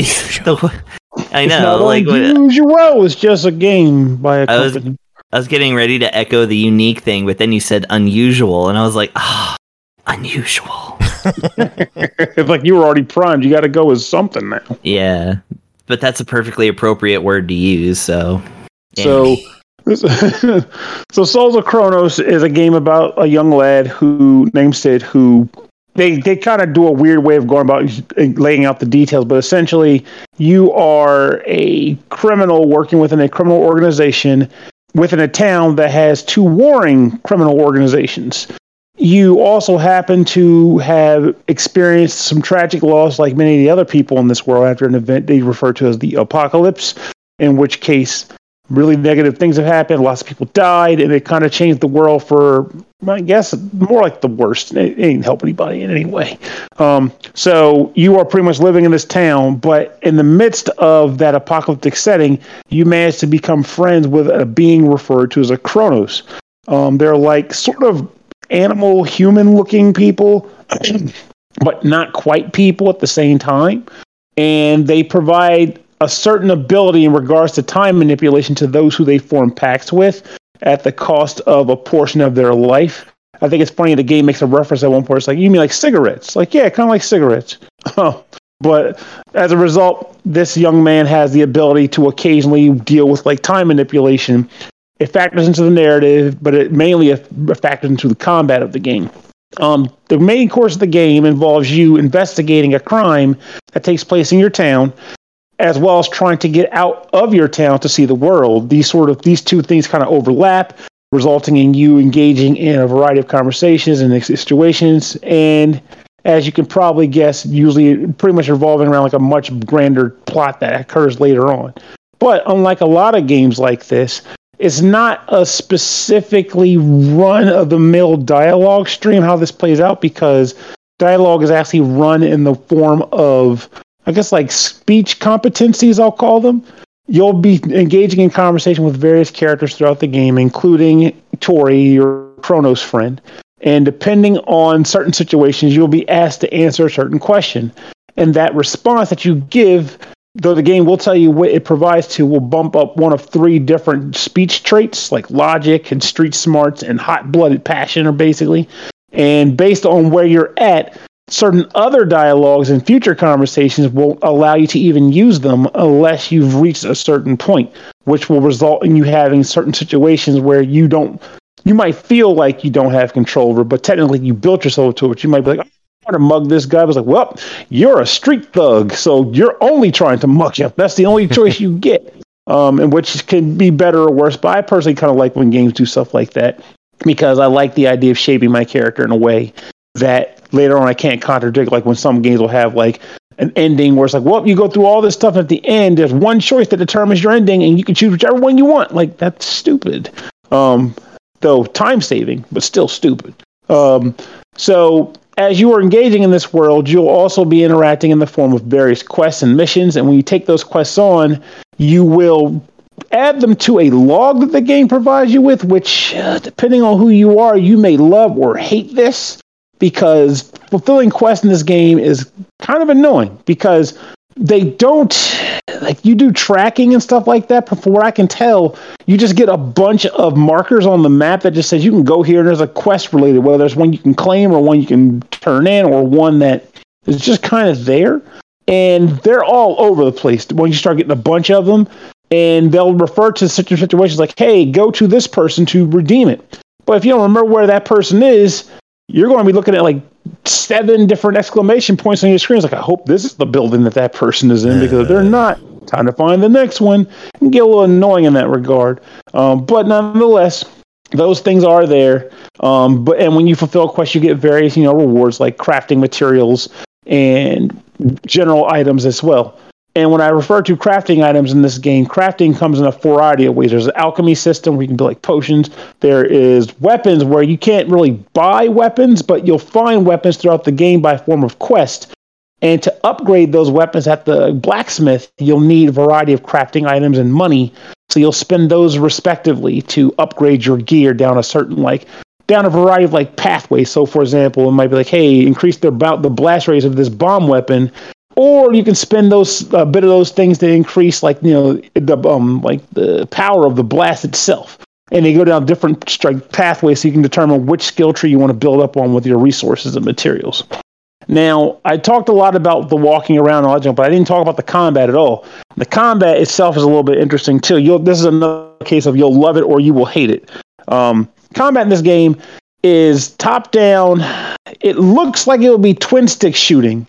I know,
Not
like what-
unusual. It's just a game by a
I was-
company.
I was getting ready to echo the unique thing, but then you said unusual, and I was like, unusual.
It's like you were already primed. You got to go with something now.
Yeah, but that's a perfectly appropriate word to use. So,
So, so Souls of Kronos is a game about a young lad named Sid who they kind of do a weird way of going about laying out the details, but essentially you are a criminal working within a criminal organization within a town that has two warring criminal organizations. You also happen to have experienced some tragic loss like many of the other people in this world after an event they refer to as the apocalypse, in which case really negative things have happened. Lots of people died, and it kind of changed the world for, I guess, more like the worst. It didn't help anybody in any way. So you are pretty much living in this town, but in the midst of that apocalyptic setting, you manage to become friends with a being referred to as a Kronos. They're like sort of animal, human-looking people, but not quite people at the same time. And they provide a certain ability in regards to time manipulation to those who they form pacts with at the cost of a portion of their life. I think it's funny the game makes a reference at one point. It's like, you mean like cigarettes? Like, yeah, kind of like cigarettes. But as a result, this young man has the ability to occasionally deal with like time manipulation. It factors into the narrative, but it mainly factors into the combat of the game. The main course of the game involves you investigating a crime that takes place in your town, as well as trying to get out of your town to see the world. These two things kind of overlap, resulting in you engaging in a variety of conversations and situations. And as you can probably guess, usually pretty much revolving around like a much grander plot that occurs later on. But unlike a lot of games like this, it's not a specifically run-of-the-mill dialogue stream how this plays out, because dialogue is actually run in the form of, I guess, like speech competencies, I'll call them. You'll be engaging in conversation with various characters throughout the game, including Tori, your Kronos friend. And depending on certain situations, you'll be asked to answer a certain question. And that response that you give, though the game will tell you what it provides to, will bump up one of 3 different speech traits, like logic and street smarts and hot-blooded passion, or basically. And based on where you're at, certain other dialogues and future conversations won't allow you to even use them unless you've reached a certain point, which will result in you having certain situations where you might feel like you don't have control over, but technically you built yourself to it. You might be like, I want to mug this guy. I was like, well, you're a street thug, so you're only trying to mug him. That's the only choice you get, and which can be better or worse. But I personally kind of like when games do stuff like that, because I like the idea of shaping my character in a way that later on I can't contradict, like when some games will have like an ending where it's like, well, you go through all this stuff, and at the end there's one choice that determines your ending, and you can choose whichever one you want. Like, that's stupid. Though time saving, but still stupid. So as you are engaging in this world, you'll also be interacting in the form of various quests and missions, and when you take those quests on, you will add them to a log that the game provides you with, which, depending on who you are, you may love or hate this, because fulfilling quests in this game is kind of annoying, because they don't, like, you do tracking and stuff like that, but from what I can tell, you just get a bunch of markers on the map that just says you can go here and there's a quest related, whether there's one you can claim or one you can turn in or one that is just kind of there. And they're all over the place when you start getting a bunch of them, and they'll refer to situations like, hey, go to this person to redeem it. But if you don't remember where that person is, you're going to be looking at like 7 different exclamation points on your screen. It's like, I hope this is the building that person is in, because if they're not, time to find the next one. It can get a little annoying in that regard. But nonetheless, those things are there. And when you fulfill quests, you get various, rewards like crafting materials and general items as well. And when I refer to crafting items in this game, crafting comes in a variety of ways. There's an alchemy system where you can build like potions. There is weapons where you can't really buy weapons, but you'll find weapons throughout the game by form of quest. And to upgrade those weapons at the blacksmith, you'll need a variety of crafting items and money. So you'll spend those respectively to upgrade your gear down a variety of pathways. So for example, it might be like, hey, increase the blast rate of this bomb weapon. Or you can spend those bit of those things to increase, the power of the blast itself. And they go down different pathways, so you can determine which skill tree you want to build up on with your resources and materials. Now, I talked a lot about the walking around and all that, but I didn't talk about the combat at all. The combat itself is a little bit interesting too. This is another case of you'll love it or you will hate it. Combat in this game is top down. It looks like it would be twin stick shooting,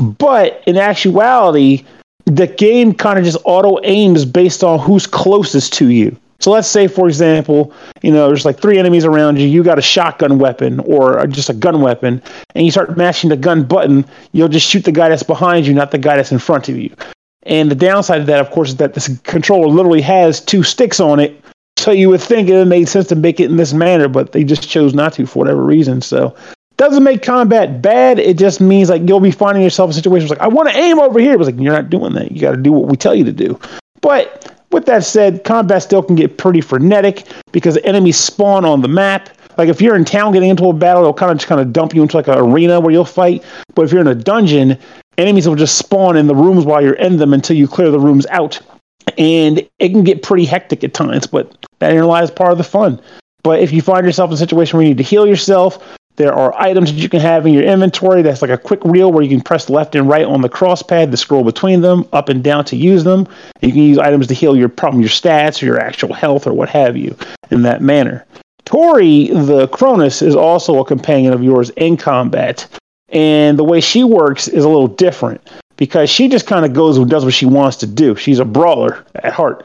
but in actuality, the game kind of just auto aims based on who's closest to you. So let's say, for example, there's like 3 enemies around you. You got a shotgun weapon or just a gun weapon, and you start mashing the gun button. You'll just shoot the guy that's behind you, not the guy that's in front of you. And the downside of that, of course, is that this controller literally has 2 sticks on it. So you would think it made sense to make it in this manner, but they just chose not to for whatever reason. So doesn't make combat bad. It just means like you'll be finding yourself in situations like, I want to aim over here. It was like, you're not doing that. You got to do what we tell you to do. But with that said, combat still can get pretty frenetic because enemies spawn on the map. Like if you're in town getting into a battle, it'll kind of dump you into like an arena where you'll fight. But if you're in a dungeon, enemies will just spawn in the rooms while you're in them until you clear the rooms out. And it can get pretty hectic at times, but that lies part of the fun. But if you find yourself in a situation where you need to heal yourself, there are items that you can have in your inventory that's like a quick reel where you can press left and right on the cross pad to scroll between them, up and down to use them. You can use items to heal your stats or your actual health or what have you in that manner. Tori, the Cronus, is also a companion of yours in combat. And the way she works is a little different because she just kind of goes and does what she wants to do. She's a brawler at heart.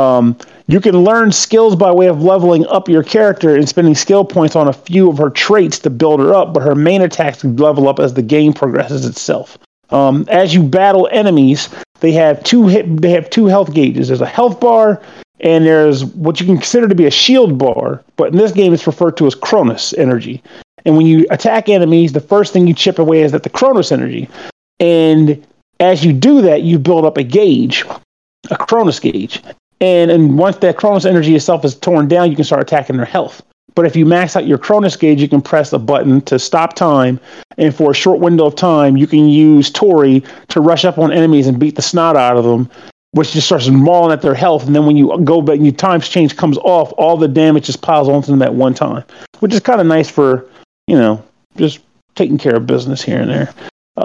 You can learn skills by way of leveling up your character and spending skill points on a few of her traits to build her up, but her main attacks level up as the game progresses itself. As you battle enemies, they have two health gauges. There's a health bar, and there's what you can consider to be a shield bar, but in this game it's referred to as Cronus energy. And when you attack enemies, the first thing you chip away is at the Cronus energy. And as you do that, you build up a gauge, a Cronus gauge. And once that Cronus energy itself is torn down, you can start attacking their health. But if you max out your Cronus gauge, you can press a button to stop time. And for a short window of time, you can use Tori to rush up on enemies and beat the snot out of them, which just starts mauling at their health. And then when you go back and your times change comes off, all the damage just piles onto them at one time, which is kind of nice for, just taking care of business here and there.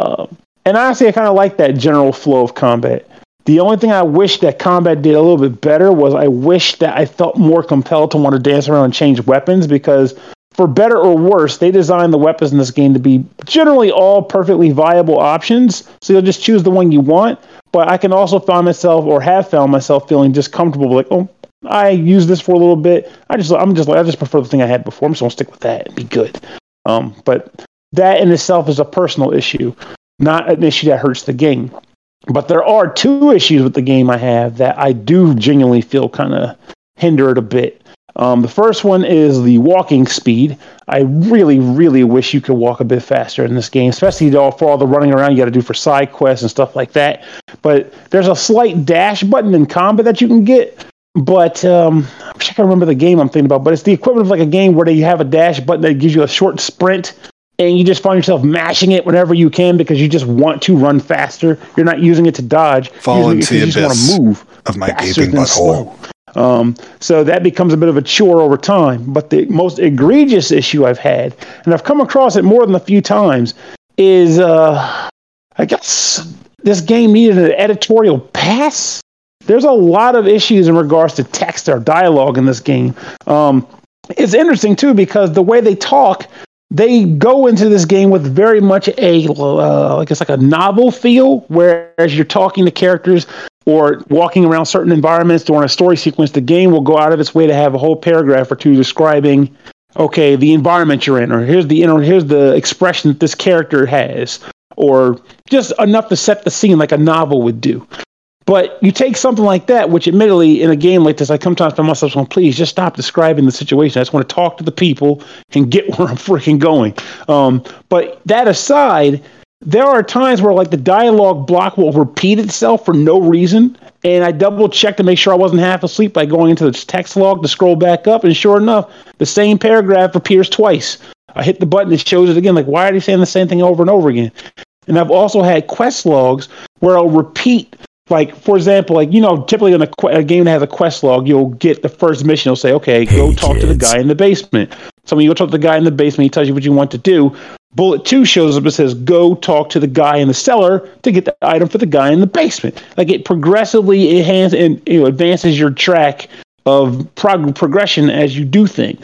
And honestly, I kind of like that general flow of combat. The only thing I wish that combat did a little bit better was I wish that I felt more compelled to want to dance around and change weapons, because for better or worse, they designed the weapons in this game to be generally all perfectly viable options. So you'll just choose the one you want. But I can also find myself, or have found myself, feeling just comfortable, like, oh, I use this for a little bit. I just prefer the thing I had before. I'm just gonna stick with that and be good. But that in itself is a personal issue, not an issue that hurts the game. But there are 2 issues with the game I have that I do genuinely feel kind of hinder it a bit. The first one is the walking speed. I really, really wish you could walk a bit faster in this game, especially for all the running around you got to do for side quests and stuff like that. But there's a slight dash button in combat that you can get. But I wish I could remember the game I'm thinking about. But it's the equivalent of like a game where they have a dash button that gives you a short sprint, and you just find yourself mashing it whenever you can because you just want to run faster. You're not using it to dodge.
Fall into the abyss move of my gaping butthole.
So that becomes a bit of a chore over time. But the most egregious issue I've had, and I've come across it more than a few times, is I guess this game needed an editorial pass. There's a lot of issues in regards to text or dialogue in this game. It's interesting, too, because the way they talk, they go into this game with very much a novel feel, whereas you're talking to characters or walking around certain environments during a story sequence, the game will go out of its way to have a whole paragraph or 2 describing, okay, the environment you're in, or here's the expression that this character has, or just enough to set the scene like a novel would do. But you take something like that, which admittedly in a game like this, I sometimes find myself going, please just stop describing the situation. I just want to talk to the people and get where I'm freaking going. But that aside, there are times where like the dialogue block will repeat itself for no reason. And I double checked to make sure I wasn't half asleep by going into the text log to scroll back up. And sure enough, the same paragraph appears twice. I hit the button, it shows it again. Like, why are they saying the same thing over and over again? And I've also had quest logs where I'll repeat. Like, for example, typically in a game that has a quest log, you'll get the first mission. It'll say, okay, go talk to the guy in the basement. So when you go talk to the guy in the basement, he tells you what you want to do. Bullet 2 shows up and says, go talk to the guy in the cellar to get the item for the guy in the basement. Like, it progressively advances your track of progression as you do things.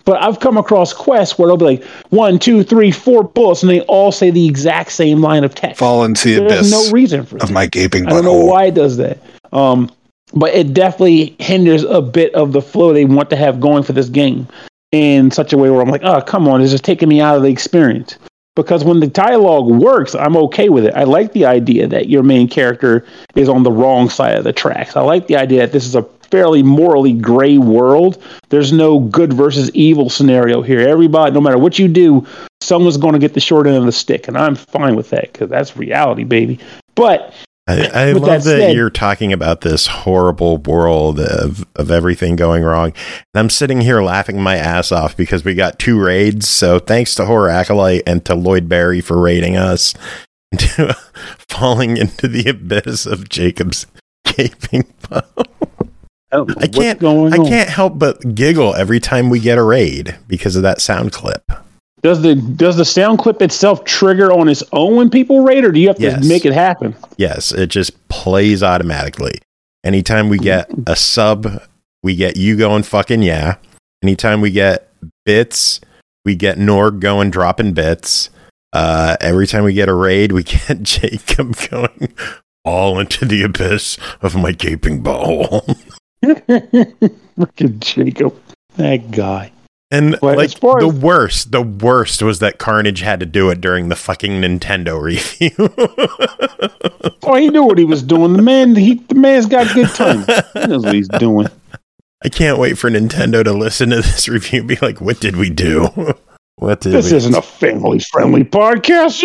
But I've come across quests where they'll be like 1, 2, 3, 4 bullets, and they all say the exact same line of text.
Fall into the
There's
abyss
no reason for
of my gaping butthole.
I don't know why it does that. But it definitely hinders a bit of the flow they want to have going for this game in such a way where I'm like, oh, come on, it's just taking me out of the experience. Because when the dialogue works, I'm okay with it. I like the idea that your main character is on the wrong side of the tracks. I like the idea that this is a fairly morally gray world. There's no good versus evil scenario here. Everybody, no matter what you do, someone's going to get the short end of the stick. And I'm fine with that because that's reality, baby. But
I love that you're talking about this horrible world of everything going wrong. And I'm sitting here laughing my ass off because we got 2 raids. So thanks to Horror Acolyte and to Lloyd Berry for raiding us into falling into the abyss of Jacob's gaping butthole. I can't help but giggle every time we get a raid because of that sound clip.
Does the sound clip itself trigger on its own when people raid, or do you have to make it happen?
Yes, it just plays automatically. Anytime we get a sub, we get you going fucking yeah. Anytime we get bits, we get Norg going dropping bits. Every time we get a raid, we get Jacob going all into the abyss of my gaping butthole.
Freaking Jacob, that guy.
And like the worst was that Carnage had to do it during the fucking Nintendo review.
Oh, he knew what he was doing. The man's got good time. He knows what he's doing.
I can't wait for Nintendo to listen to this review and be like, "What did we do?
This isn't a family-friendly podcast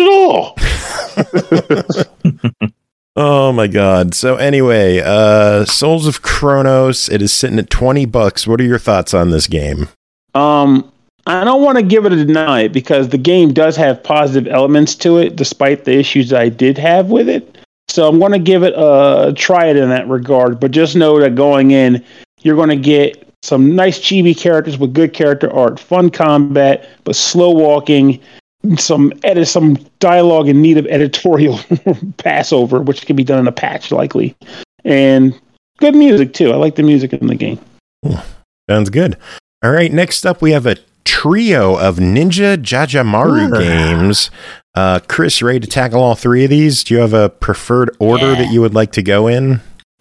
at all."
Oh my god. So anyway, Souls of Kronos, it is sitting at $20. What are your thoughts on this game?
I don't want to give it a deny because the game does have positive elements to it, despite the issues I did have with it. So I'm going to give it a try it in that regard. But just know that going in, you're going to get some nice chibi characters with good character art, fun combat, but slow walking, some dialogue in need of editorial passover, which can be done in a patch likely, and good music too. I like the music in the game.
Sounds good. All right, next up we have a trio of Ninja Jajamaru games. Chris, ready to tackle all 3 of these? Do you have a preferred order that you would like to go in?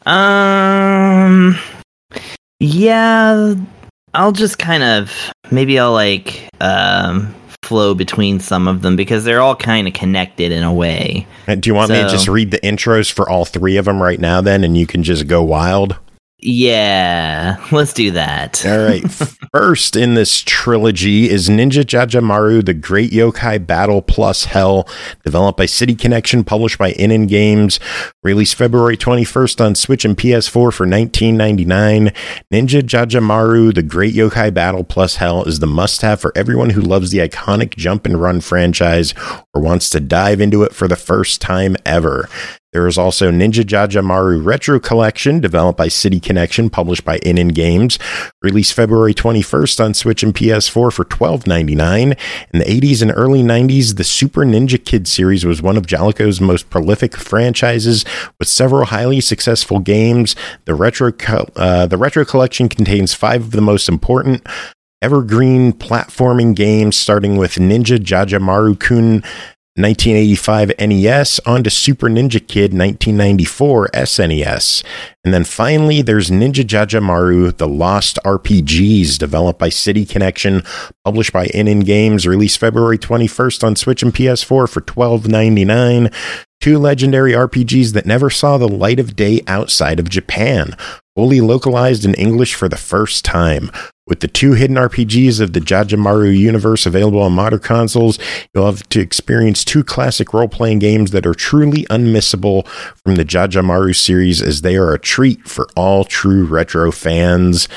Yeah, I'll just kind of, maybe I'll like flow between some of them because they're all kind of connected in a way.
Do you want me to just read the intros for all 3 of them right now then, and you can just go wild?
Yeah, let's do that.
All right. First in this trilogy is Ninja Jajamaru, The Great Yokai Battle Plus Hell, developed by City Connection, published by Inen Games, released February 21st on Switch and PS4 for $19.99. Ninja Jajamaru, The Great Yokai Battle Plus Hell is the must-have for everyone who loves the iconic jump and run franchise or wants to dive into it for the first time ever. There is also Ninja Jajamaru Retro Collection, developed by City Connection, published by Inen Games, released February 21st on Switch and PS4 for $12.99. In the 80s and early 90s, the Super Ninja Kid series was one of Jaleco's most prolific franchises, with several highly successful games. The Retro Collection contains 5 of the most important evergreen platforming games, starting with Ninja Jajamaru-kun 1985 NES onto Super Ninja Kid 1994 SNES. And then finally, there's Ninja Jajamaru, The Lost RPGs, developed by City Connection, published by Inen Games, released February 21st on Switch and PS4 for $12.99. 2 legendary RPGs that never saw the light of day outside of Japan, fully localized in English for the first time. With the 2 hidden RPGs of the Jajamaru universe available on modern consoles, you'll have to experience 2 classic role-playing games that are truly unmissable from the Jajamaru series, as they are a treat for all true retro fans.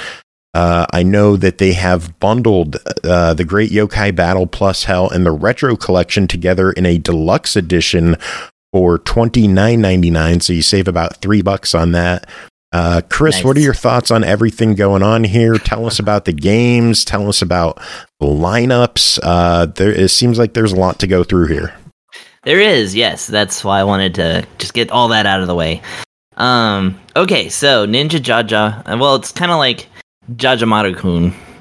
I know that they have bundled the Great Yokai Battle Plus Hell and the Retro Collection together in a deluxe edition for $29.99, so you save about $3 on that. Chris, nice. What are your thoughts on everything going on here? Tell us about the games. Tell us about the lineups. It seems like there's a lot to go through here.
There is, yes. That's why I wanted to just get all that out of the way. Okay, so Ninja Jaja. Well, it's kind of like Jajamaru-kun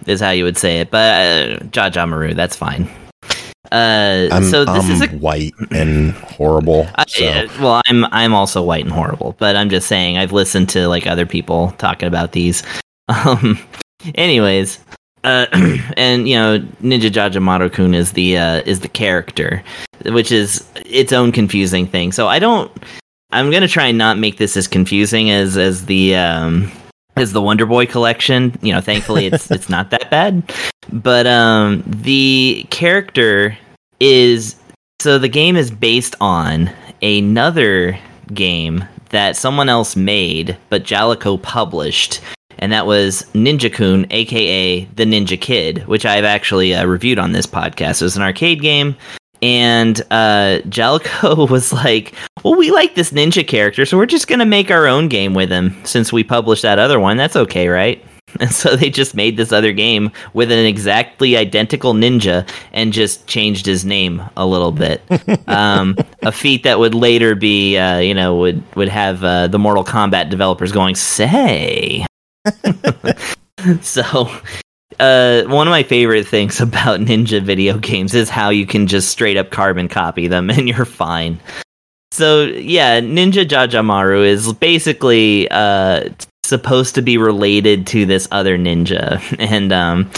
is how you would say it, but Jajamaru, that's fine.
I'm white and horrible.
Well, I'm also white and horrible, but I'm just saying I've listened to like other people talking about these. Anyways, and Ninja Jajamaru-kun is the character, which is its own confusing thing. So I'm gonna try and not make this as confusing as the Wonder Boy collection. Thankfully it's not that bad. But the character the game is based on another game that someone else made, but Jaleco published, and that was Ninja-kun, aka the Ninja Kid, which I've actually reviewed on this podcast. It was an arcade game. And Jaleco was like, well, we like this ninja character, so we're just going to make our own game with him since we published that other one. That's okay, right? And so they just made this other game with an exactly identical ninja and just changed his name a little bit. A feat that would later be, would have the Mortal Kombat developers going, say. So... one of my favorite things about ninja video games is how you can just straight up carbon copy them and you're fine. So yeah, Ninja Jajamaru is basically supposed to be related to this other ninja, and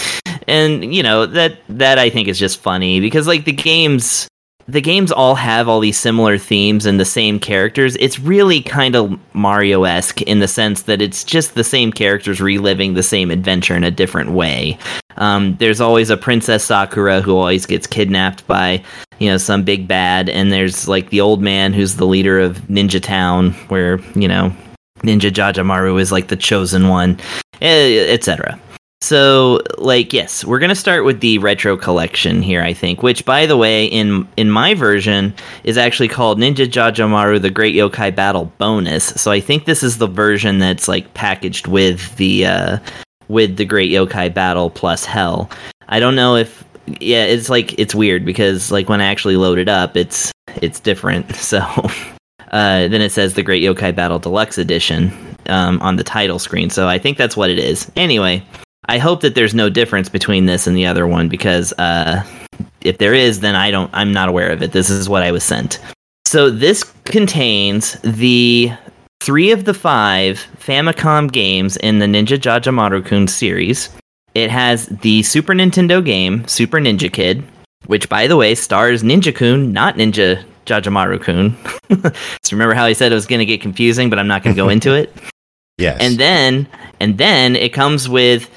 that I think is just funny because like the games all have all these similar themes and the same characters. It's really kind of Mario-esque in the sense that it's just the same characters reliving the same adventure in a different way. There's always a Princess Sakura who always gets kidnapped by, some big bad, and there's like the old man who's the leader of Ninja Town, where, Ninja Jajamaru is like the chosen one, etc. So, yes, we're going to start with the retro collection here, I think, which, by the way, in my version, is actually called Ninja Jajamaru, the Great Yokai Battle Bonus. So I think this is the version that's, packaged with the Great Yokai Battle plus Hell. I don't know if... Yeah, it's weird, because, when I actually load it up, it's different. So, then it says the Great Yokai Battle Deluxe Edition on the title screen. So I think that's what it is. Anyway... I hope that there's no difference between this and the other one, because if there is, then I'm not aware of it. This is what I was sent. So this contains the 3 of the 5 Famicom games in the Ninja Jajamaru-kun series. It has the Super Nintendo game, Super Ninja Kid, which, by the way, stars Ninja-kun, not Ninja Jajamaru-kun. So remember how I said it was going to get confusing, but I'm not going to go into it?
Yes.
And then it comes with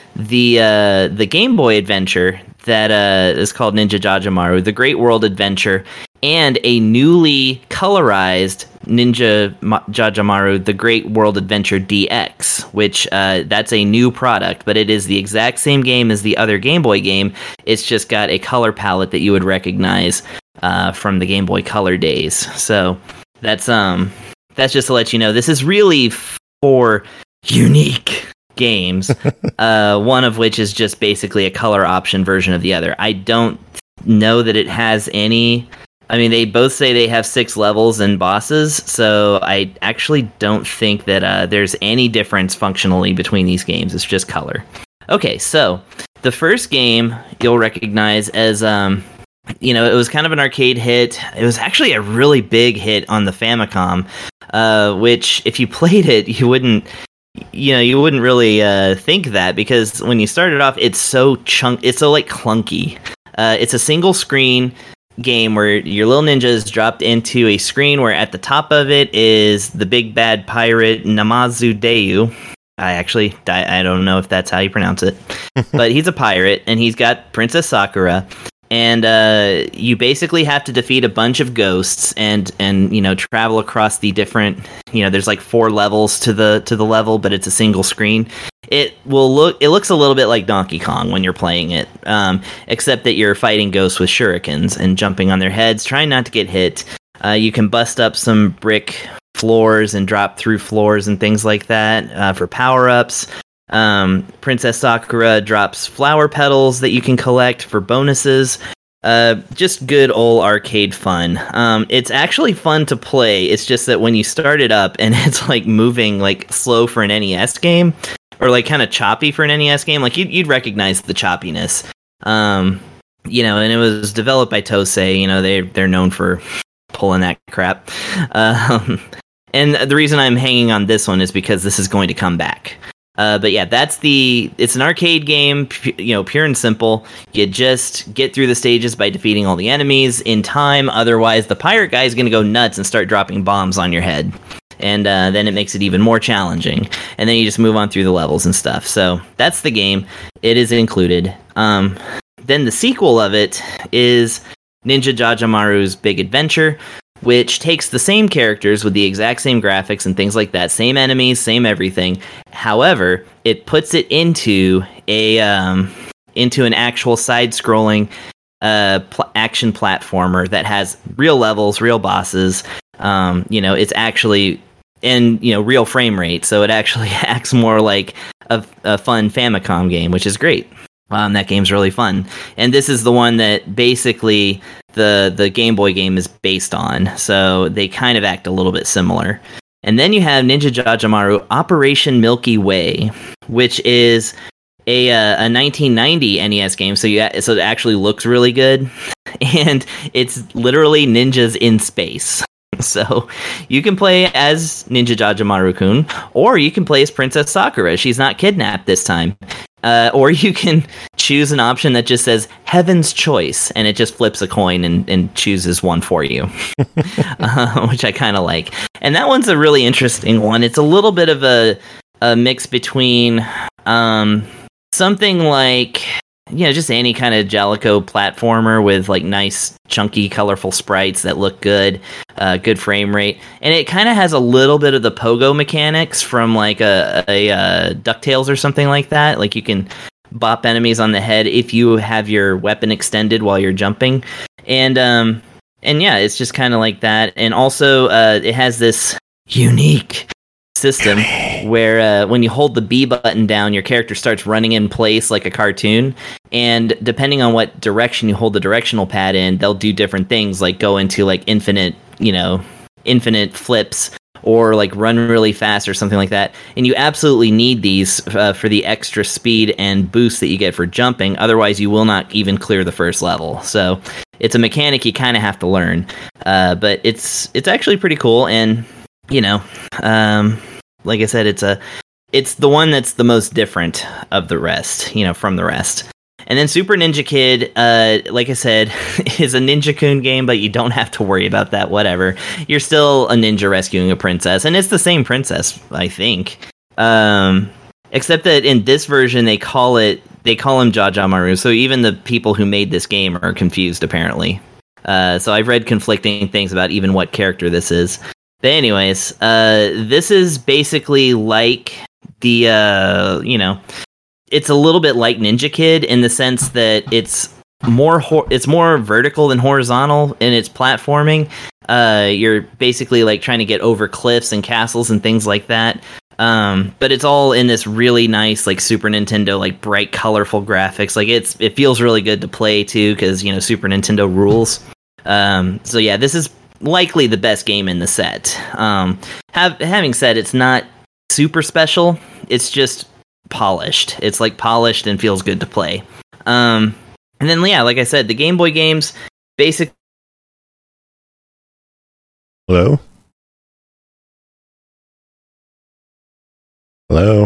the Game Boy Adventure that is called Ninja Jajamaru, the Great World Adventure, and a newly colorized Ninja Jajamaru, the Great World Adventure DX, which that's a new product, but it is the exact same game as the other Game Boy game. It's just got a color palette that you would recognize from the Game Boy Color days. So that's just to let you know, this is really 4 unique games, one of which is just basically a color option version of the other. I don't know that it has any... I mean, they both say they have 6 levels and bosses, so I actually don't think that there's any difference functionally between these games. It's just color. Okay, so the first game you'll recognize as... it was kind of an arcade hit. It was actually a really big hit on the Famicom, which if you played it, you wouldn't really think that, because when you started off, it's so clunky. It's a single screen game where your little ninja is dropped into a screen where at the top of it is the big bad pirate Namazu Dayu. I don't know if that's how you pronounce it, but he's a pirate and he's got Princess Sakura. And you basically have to defeat a bunch of ghosts and travel across the different, there's 4 levels to the level, but it's a single screen. It looks a little bit like Donkey Kong when you're playing it, except that you're fighting ghosts with shurikens and jumping on their heads, trying not to get hit. You can bust up some brick floors and drop through floors and things like that for power-ups. Princess Sakura drops flower petals that you can collect for bonuses. Just good old arcade fun. It's actually fun to play. It's just that when you start it up and it's moving slow for an NES game, or like kind of choppy for an NES game. Like you'd recognize the choppiness. You know, and it was developed by Tosei. You know, they're known for pulling that crap. And the reason I'm hanging on this one is because this is going to come back. But yeah, it's an arcade game, you know, pure and simple. You just get through the stages by defeating all the enemies in time. Otherwise, the pirate guy is going to go nuts and start dropping bombs on your head. And then it makes it even more challenging. And then you just move on through the levels and stuff. So that's the game. It is included. Then the sequel of it is Ninja Jajamaru's Big Adventure, which takes the same characters with the exact same graphics and things like that, same enemies, same everything. However, it puts it into an actual side-scrolling action platformer that has real levels, real bosses. You know, it's actually real frame rate, so it actually acts more like a fun Famicom game, which is great. That game's really fun. And this is the one that basically the Game Boy game is based on. So they kind of act a little bit similar. And then you have Ninja Jajamaru Operation Milky Way, which is a 1990 NES game. So it actually looks really good. And it's literally ninjas in space. So you can play as Ninja Jajamaru-kun, or you can play as Princess Sakura. She's not kidnapped this time. Or you can choose an option that just says Heaven's Choice, and it just flips a coin and chooses one for you, which I kind of like. And that one's a really interesting one. It's a little bit of a mix between something like, you know, just any kind of Jaleco platformer with like nice, chunky, colorful sprites that look good, good frame rate. And it kind of has a little bit of the pogo mechanics from like a DuckTales or something like that. Like you can bop enemies on the head if you have your weapon extended while you're jumping. And yeah, it's just kind of like that. And also it has this unique system where when you hold the B button down, your character starts running in place like a cartoon, and depending on what direction you hold the directional pad in, they'll do different things, like go into like infinite flips, or like run really fast or something like that. And you absolutely need these for the extra speed and boost that you get for jumping. Otherwise, you will not even clear the first level. So it's a mechanic you kind of have to learn, but it's actually pretty cool. And you know, like I said, it's the one that's the most different of the rest, you know, from the rest. And then Super Ninja Kid, like I said, is a Ninja-kun game, but you don't have to worry about that, whatever. You're still a ninja rescuing a princess, and it's the same princess, I think. Except that in this version, they call him Jajamaru, so even the people who made this game are confused, apparently. So I've read conflicting things about even what character this is. But anyways, this is basically like the, you know, it's a little bit like Ninja Kid in the sense that it's more vertical than horizontal in its platforming. You're basically like trying to get over cliffs and castles and things like that. But it's all in this really nice, like Super Nintendo, like bright, colorful graphics. Like it feels really good to play too, because, you know, Super Nintendo rules. So yeah, this is likely the best game in the set. Having said, it's not super special. It's just polished. It's like polished and feels good to play. And then, yeah, like I said, the Game Boy games, basic.
Hello? Hello?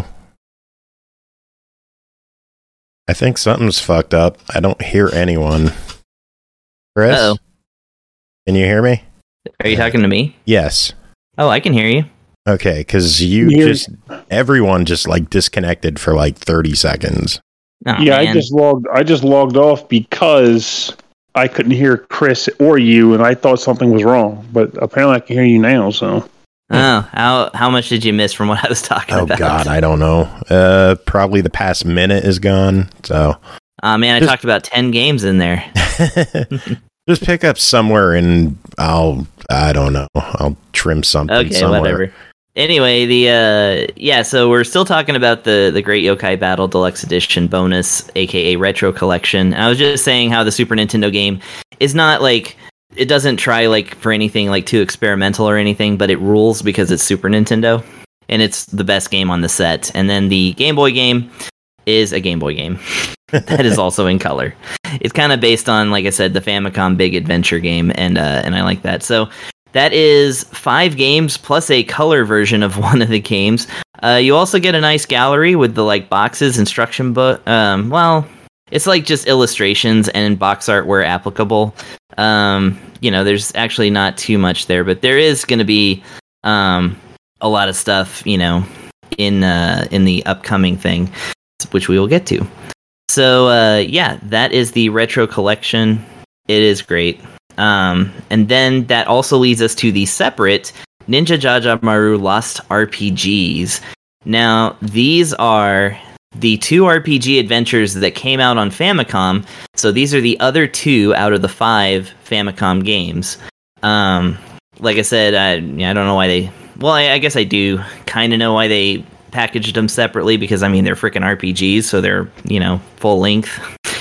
I think something's fucked up. I don't hear anyone. Chris?
Uh-oh.
Can you hear me?
Are you talking to me?
Yes.
Oh, I can hear you.
Okay, because everyone just like disconnected for like 30 seconds.
Oh,
yeah,
man.
I just logged off because I couldn't hear Chris or you, and I thought something was wrong. But apparently, I can hear you now. So.
Oh, how much did you miss from what I was talking about?
Oh God, I don't know. Probably the past minute is gone. So.
Man, I talked about 10 games in there.
Just pick up somewhere, and I don't know. I'll trim something somewhere.
Whatever. Anyway, so we're still talking about the Great Yokai Battle Deluxe Edition bonus, aka Retro Collection. And I was just saying how the Super Nintendo game is not like, it doesn't try like for anything like too experimental or anything, but it rules because it's Super Nintendo. and it's the best game on the set. And then the Game Boy game is a Game Boy game that is also in color. It's kind of based on, like I said, the Famicom Big Adventure game, and I like that. So that is 5 games plus a color version of one of the games. You also get a nice gallery with the like boxes, instruction book. Well, it's like just illustrations and box art where applicable. There's actually not too much there, but there is going to be a lot of stuff, in the upcoming thing, which we will get to. So, that is the retro collection. It is great. And then that also leads us to the separate Ninja Jajamaru Lost RPGs. Now, these are the 2 RPG adventures that came out on Famicom. So these are the other 2 out of the 5 Famicom games. Like I said, I don't know why they... Well, I guess I do kind of know why they packaged them separately, because, they're freaking RPGs, so they're, full length.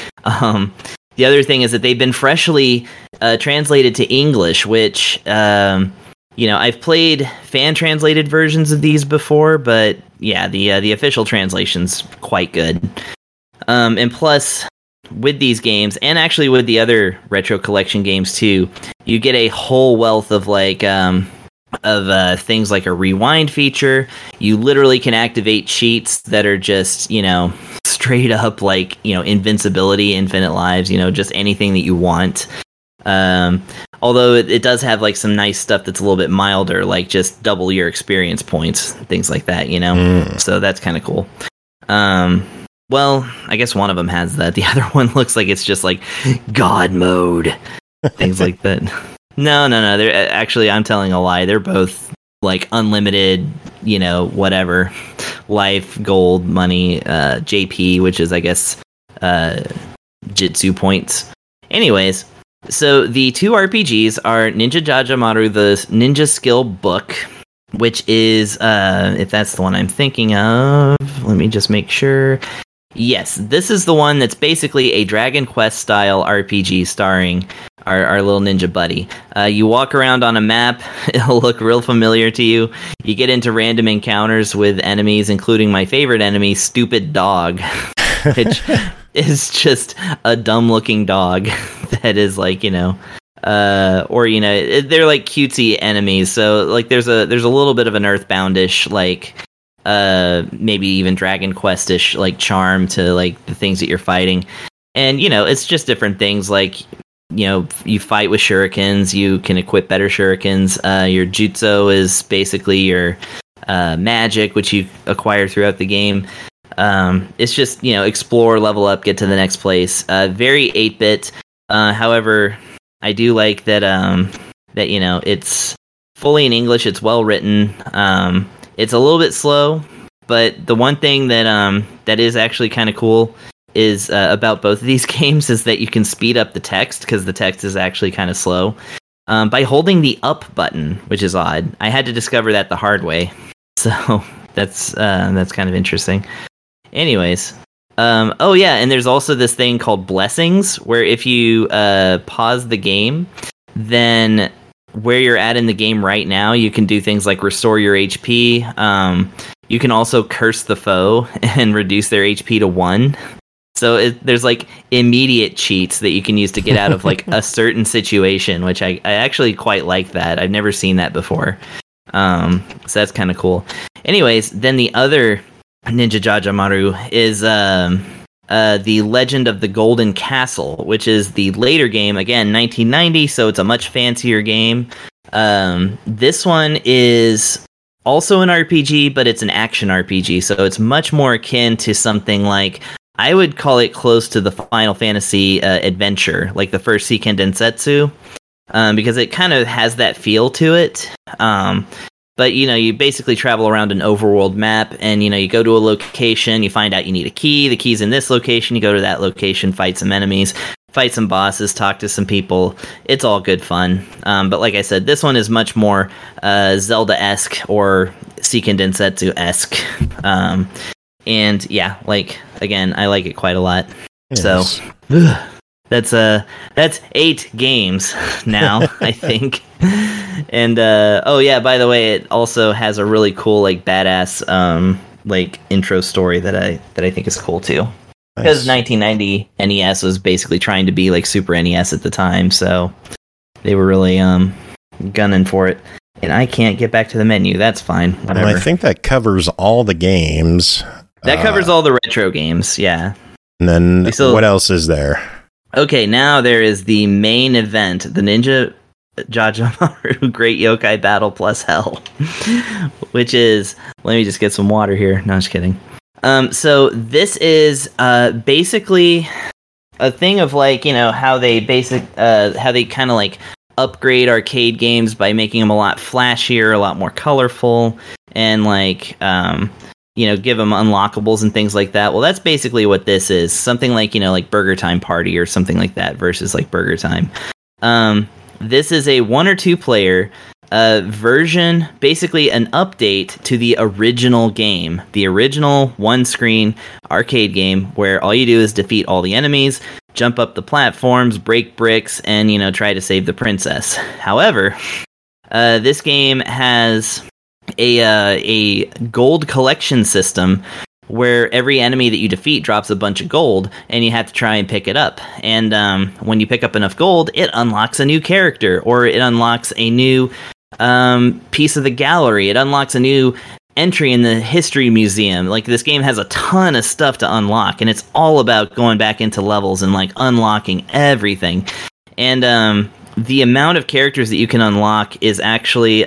The other thing is that they've been freshly translated to English, which, I've played fan-translated versions of these before, but, yeah, the official translation's quite good. And plus, with these games, and actually with the other Retro Collection games, too, you get a whole wealth of, things like a rewind feature. You literally can activate cheats that are just, straight up invincibility, infinite lives, just anything that you want. Although it does have some nice stuff that's a little bit milder, like just double your experience points, things like that, So that's kind of cool. Well, I guess one of them has that. The other one looks like it's just God mode, things like that. No. They're actually, I'm telling a lie. They're both unlimited, whatever, life, gold, money, JP, which is, I guess, Jitsu points. Anyways, so the 2 RPGs are Ninja Jajamaru, the Ninja Skill Book, which is, if that's the one I'm thinking of, let me just make sure. Yes, this is the one that's basically a Dragon Quest style RPG starring our little ninja buddy. You walk around on a map, it'll look real familiar to you. You get into random encounters with enemies, including my favorite enemy, Stupid Dog, which is just a dumb looking dog that is they're cutesy enemies. So there's a little bit of an Earthbound-ish, maybe even Dragon Quest-ish charm to the things that you're fighting. And it's just different things you fight with shurikens, you can equip better shurikens. Your jutsu is basically your magic, which you acquire throughout the game. It's just, explore, level up, get to the next place. Very 8-bit. However, I do like that, it's fully in English, it's well written. It's a little bit slow, but the one thing that is actually kind of cool is about both of these games is that you can speed up the text, because the text is actually kind of slow, by holding the up button, which is odd. I had to discover that the hard way, so that's kind of interesting. Anyways, and there's also this thing called blessings, where if you pause the game, then where you're at in the game right now, you can do things like restore your HP. You can also curse the foe and reduce their HP to 1. So there's immediate cheats that you can use to get out of a certain situation, which I actually quite like that. I've never seen that before. So that's kind of cool. Anyways, then the other Ninja Jajamaru is The Legend of the Golden Castle, which is the later game, again, 1990, so it's a much fancier game. This one is also an RPG, but it's an action RPG, so it's much more akin to something I would call it close to the Final Fantasy adventure, like the first Seiken Densetsu, because it kind of has that feel to it. But, you basically travel around an overworld map, and, you go to a location, you find out you need a key, the key's in this location, you go to that location, fight some enemies, fight some bosses, talk to some people. It's all good fun. But like I said, this one is much more Zelda-esque or Seiken Densetsu-esque. And yeah, again, I like it quite a lot. Yes. So that's 8 games now, I think. And oh yeah, by the way, it also has a really cool like badass like intro story that I think is cool too. Because 1990 NES was basically trying to be like Super NES at the time, so they were really gunning for it. And I can't get back to the menu. That's fine. Whatever.
I think that covers all the games.
That covers all the retro games, yeah.
And then what else is there?
Okay, now there is the main event, the Ninja Jajamaru Great Yokai Battle plus Hell, which is, let me just get some water here. No, just kidding. So this is basically a thing of like, you know, how they kind of like upgrade arcade games by making them a lot flashier, a lot more colorful, and like you know, give them unlockables and things like that. Well, that's basically what this is. Something like, you know, like Burger Time Party or something like that versus like Burger Time. This is a 1 or 2 player version, basically an update to the original game, the original one-screen arcade game, where all you do is defeat all the enemies, jump up the platforms, break bricks, and, you know, try to save the princess. However, this game has a gold collection system where every enemy that you defeat drops a bunch of gold, and you have to try and pick it up. And when you pick up enough gold, it unlocks a new character, or it unlocks a new piece of the gallery. It unlocks a new entry in the history museum. Like, this game has a ton of stuff to unlock, and it's all about going back into levels and like unlocking everything. And the amount of characters that you can unlock is actually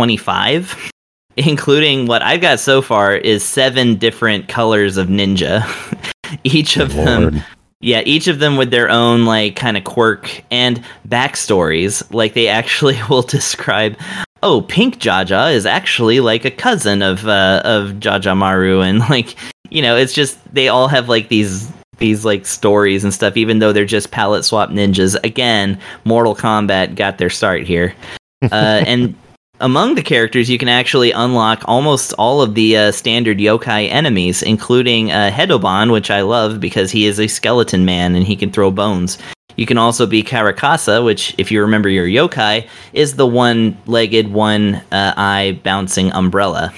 25. Including what I've got so far is 7 different colors of ninja. Each of them with their own like kind of quirk and backstories. Like, they actually will describe, oh, Pink Jaja is actually like a cousin of Jajamaru, and like, you know, it's just they all have like these like stories and stuff, even though they're just palette swap ninjas. Again, Mortal Kombat got their start here, and among the characters, you can actually unlock almost all of the standard yokai enemies, including Hedoban, which I love because he is a skeleton man and he can throw bones. You can also be Karakasa, which, if you remember your yokai, is the one-legged, one-eye bouncing umbrella.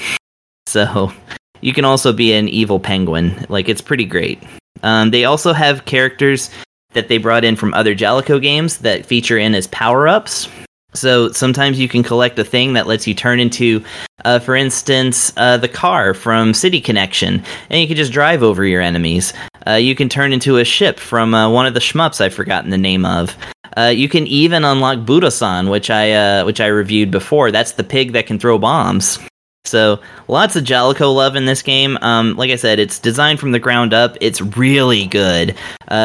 So you can also be an evil penguin. Like, it's pretty great. They also have characters that they brought in from other Jaleco games that feature in as power-ups. So sometimes you can collect a thing that lets you turn into, for instance, the car from City Connection, and you can just drive over your enemies. You can turn into a ship from one of the shmups I've forgotten the name of. You can even unlock Budo-san, which I reviewed before. That's the pig that can throw bombs. So lots of Jaleco love in this game. Like I said, it's designed from the ground up. It's really good.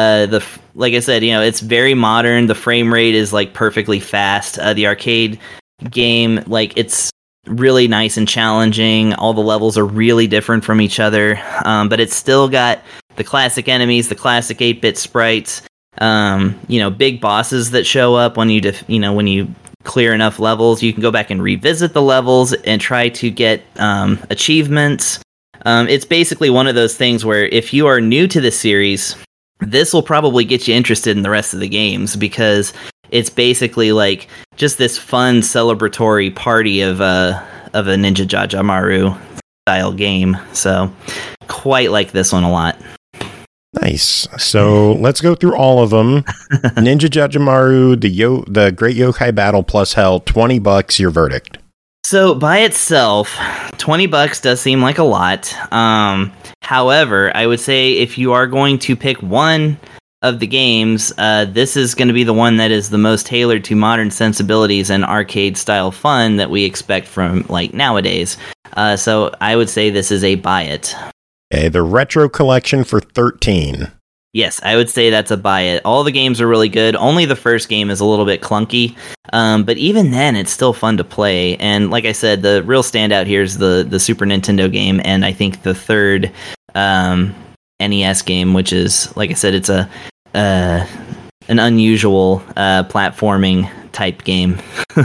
Like I said, you know, it's very modern. The frame rate is like perfectly fast. The arcade game, like, it's really nice and challenging. All the levels are really different from each other, but it's still got the classic enemies, the classic 8-bit sprites. You know, big bosses that show up when you clear enough levels. You can go back and revisit the levels and try to get achievements. It's basically one of those things where if you are new to this series, this will probably get you interested in the rest of the games, because it's basically like just this fun celebratory party of a Ninja Jajamaru style game. So quite like this one a lot.
Nice. So let's go through all of them. Ninja Jajamaru, the Great Yokai Battle plus Hell, $20. Your verdict.
So by itself, $20 does seem like a lot. However, I would say if you are going to pick one of the games, this is going to be the one that is the most tailored to modern sensibilities and arcade style fun that we expect from like nowadays. So I would say this is a buy it.
Okay, the Retro Collection for $13.
Yes, I would say that's a buy it. All the games are really good. Only the first game is a little bit clunky, but even then, it's still fun to play. And like I said, the real standout here is the Super Nintendo game, and I think the third NES game, which is, like I said, it's an unusual platforming type game.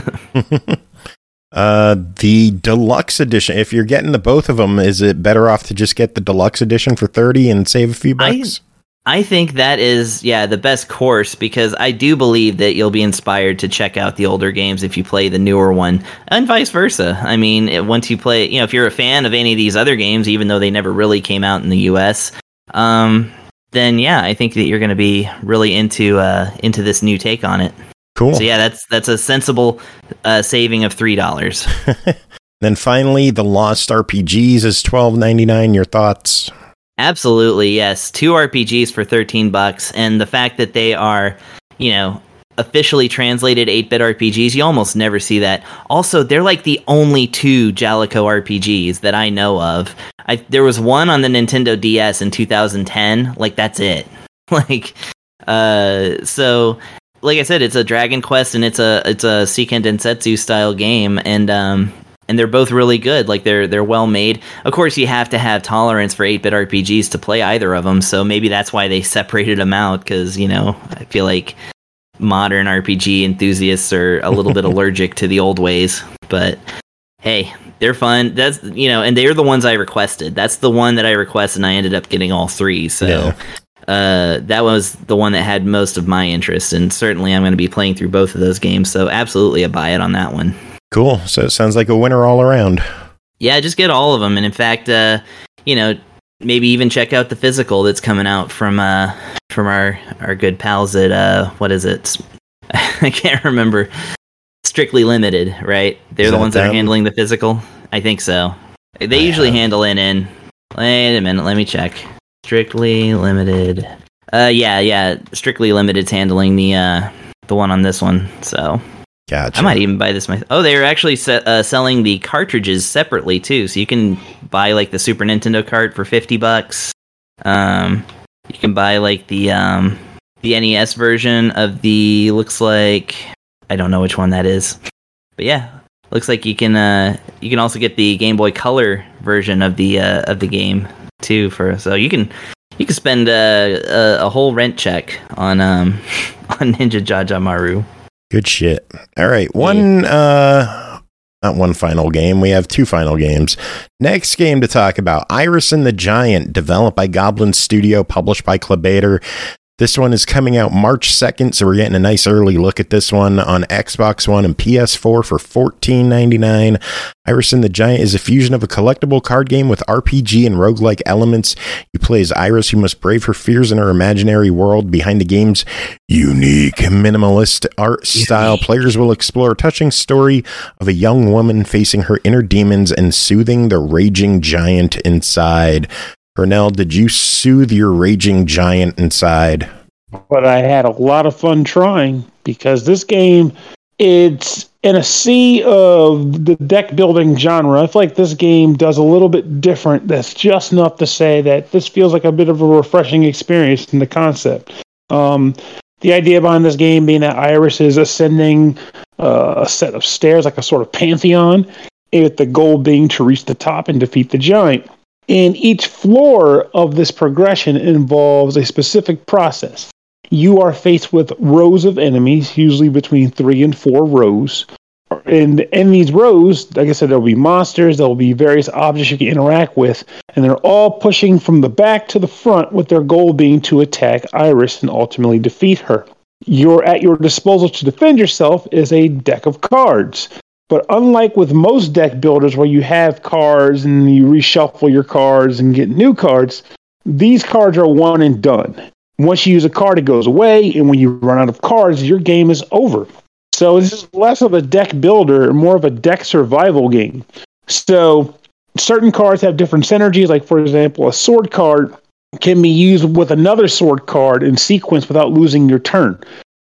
The deluxe edition, if you're getting the both of them, is it better off to just get the deluxe edition for $30 and save a few bucks?
I think that is, the best course, because I do believe that you'll be inspired to check out the older games if you play the newer one, and vice versa. I mean, once you play, if you're a fan of any of these other games, even though they never really came out in the US, then I think that you're going to be really into this new take on it.
Cool.
So that's a sensible saving of $3.
Then finally, the Lost RPGs is $12.99. Your thoughts?
Absolutely, yes. 2 RPGs for $13, and the fact that they are, officially translated 8-bit RPGs, you almost never see that. Also, they're like the only 2 Jaleco RPGs that I know of. There was one on the Nintendo DS in 2010. Like, that's it. So, like I said, it's a Dragon Quest, and it's a Seiken Densetsu style game, and they're both really good. Like, they're well made. Of course, you have to have tolerance for 8-bit RPGs to play either of them, so maybe that's why they separated them out, because, I feel like modern RPG enthusiasts are a little bit allergic to the old ways. But, hey, they're fun. That's, and they're the ones I requested. That's the one that I requested, and I ended up getting all 3, so... Yeah. That was the one that had most of my interest, and certainly I'm going to be playing through both of those games, so absolutely a buy it on that one. Cool.
So it sounds like a winner all around.
Yeah, just get all of them. And in fact, maybe even check out the physical that's coming out from our good pals at, what is it? I can't remember. Strictly Limited, right? They're the ones that are handling the physical? I think so. They usually handle it in... Wait a minute, let me check. Strictly Limited. Strictly Limited's handling the one on this one, so...
Gotcha.
I might even buy this myself. Oh, they're actually selling the cartridges separately too, so you can buy like the Super Nintendo cart for $50. You can buy like the NES version of the. Looks like I don't know which one that is, but yeah, looks like you can also get the Game Boy Color version of the game too. So you can spend a whole rent check on Ninja Jajamaru.
Good shit. All right. Not one final game. We have 2 final games. Next game to talk about, Iris and the Giant, developed by Goblin Studio, published by Clubator. This one is coming out March 2nd, so we're getting a nice early look at this one on Xbox One and PS4 for $14.99. Iris and the Giant is a fusion of a collectible card game with RPG and roguelike elements. You play as Iris, who must brave her fears in her imaginary world. Behind the game's unique minimalist art style, players will explore a touching story of a young woman facing her inner demons and soothing the raging giant inside. Pernell, did you soothe your raging giant inside?
But I had a lot of fun trying, because this game, it's in a sea of the deck building genre. I feel like this game does a little bit different. That's just enough to say that this feels like a bit of a refreshing experience in the concept. The idea behind this game being that Iris is ascending a set of stairs, like a sort of pantheon, with the goal being to reach the top and defeat the giant. And each floor of this progression involves a specific process. You are faced with rows of enemies, usually between 3 and 4 rows. And in these rows, like I said, there'll be monsters, there'll be various objects you can interact with, and they're all pushing from the back to the front, with their goal being to attack Iris and ultimately defeat her. At your disposal to defend yourself is a deck of cards. But unlike with most deck builders where you have cards and you reshuffle your cards and get new cards, these cards are one and done. Once you use a card, it goes away, and when you run out of cards, your game is over. So this is less of a deck builder and more of a deck survival game. So certain cards have different synergies, like, for example, a sword card can be used with another sword card in sequence without losing your turn.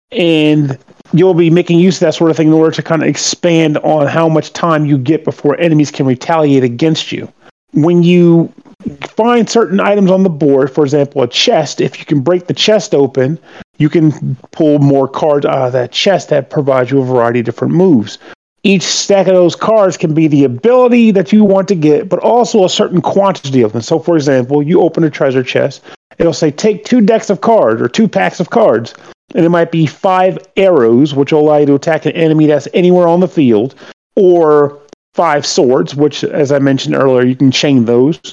And you'll be making use of that sort of thing in order to kind of expand on how much time you get before enemies can retaliate against you. When you find certain items on the board, for example, a chest, if you can break the chest open, you can pull more cards out of that chest that provides you a variety of different moves. Each stack of those cards can be the ability that you want to get, but also a certain quantity of them. So, for example, you open a treasure chest, it'll say take 2 decks of cards or 2 packs of cards. And it might be 5 arrows, which will allow you to attack an enemy that's anywhere on the field, or 5 swords, which, as I mentioned earlier, you can chain those,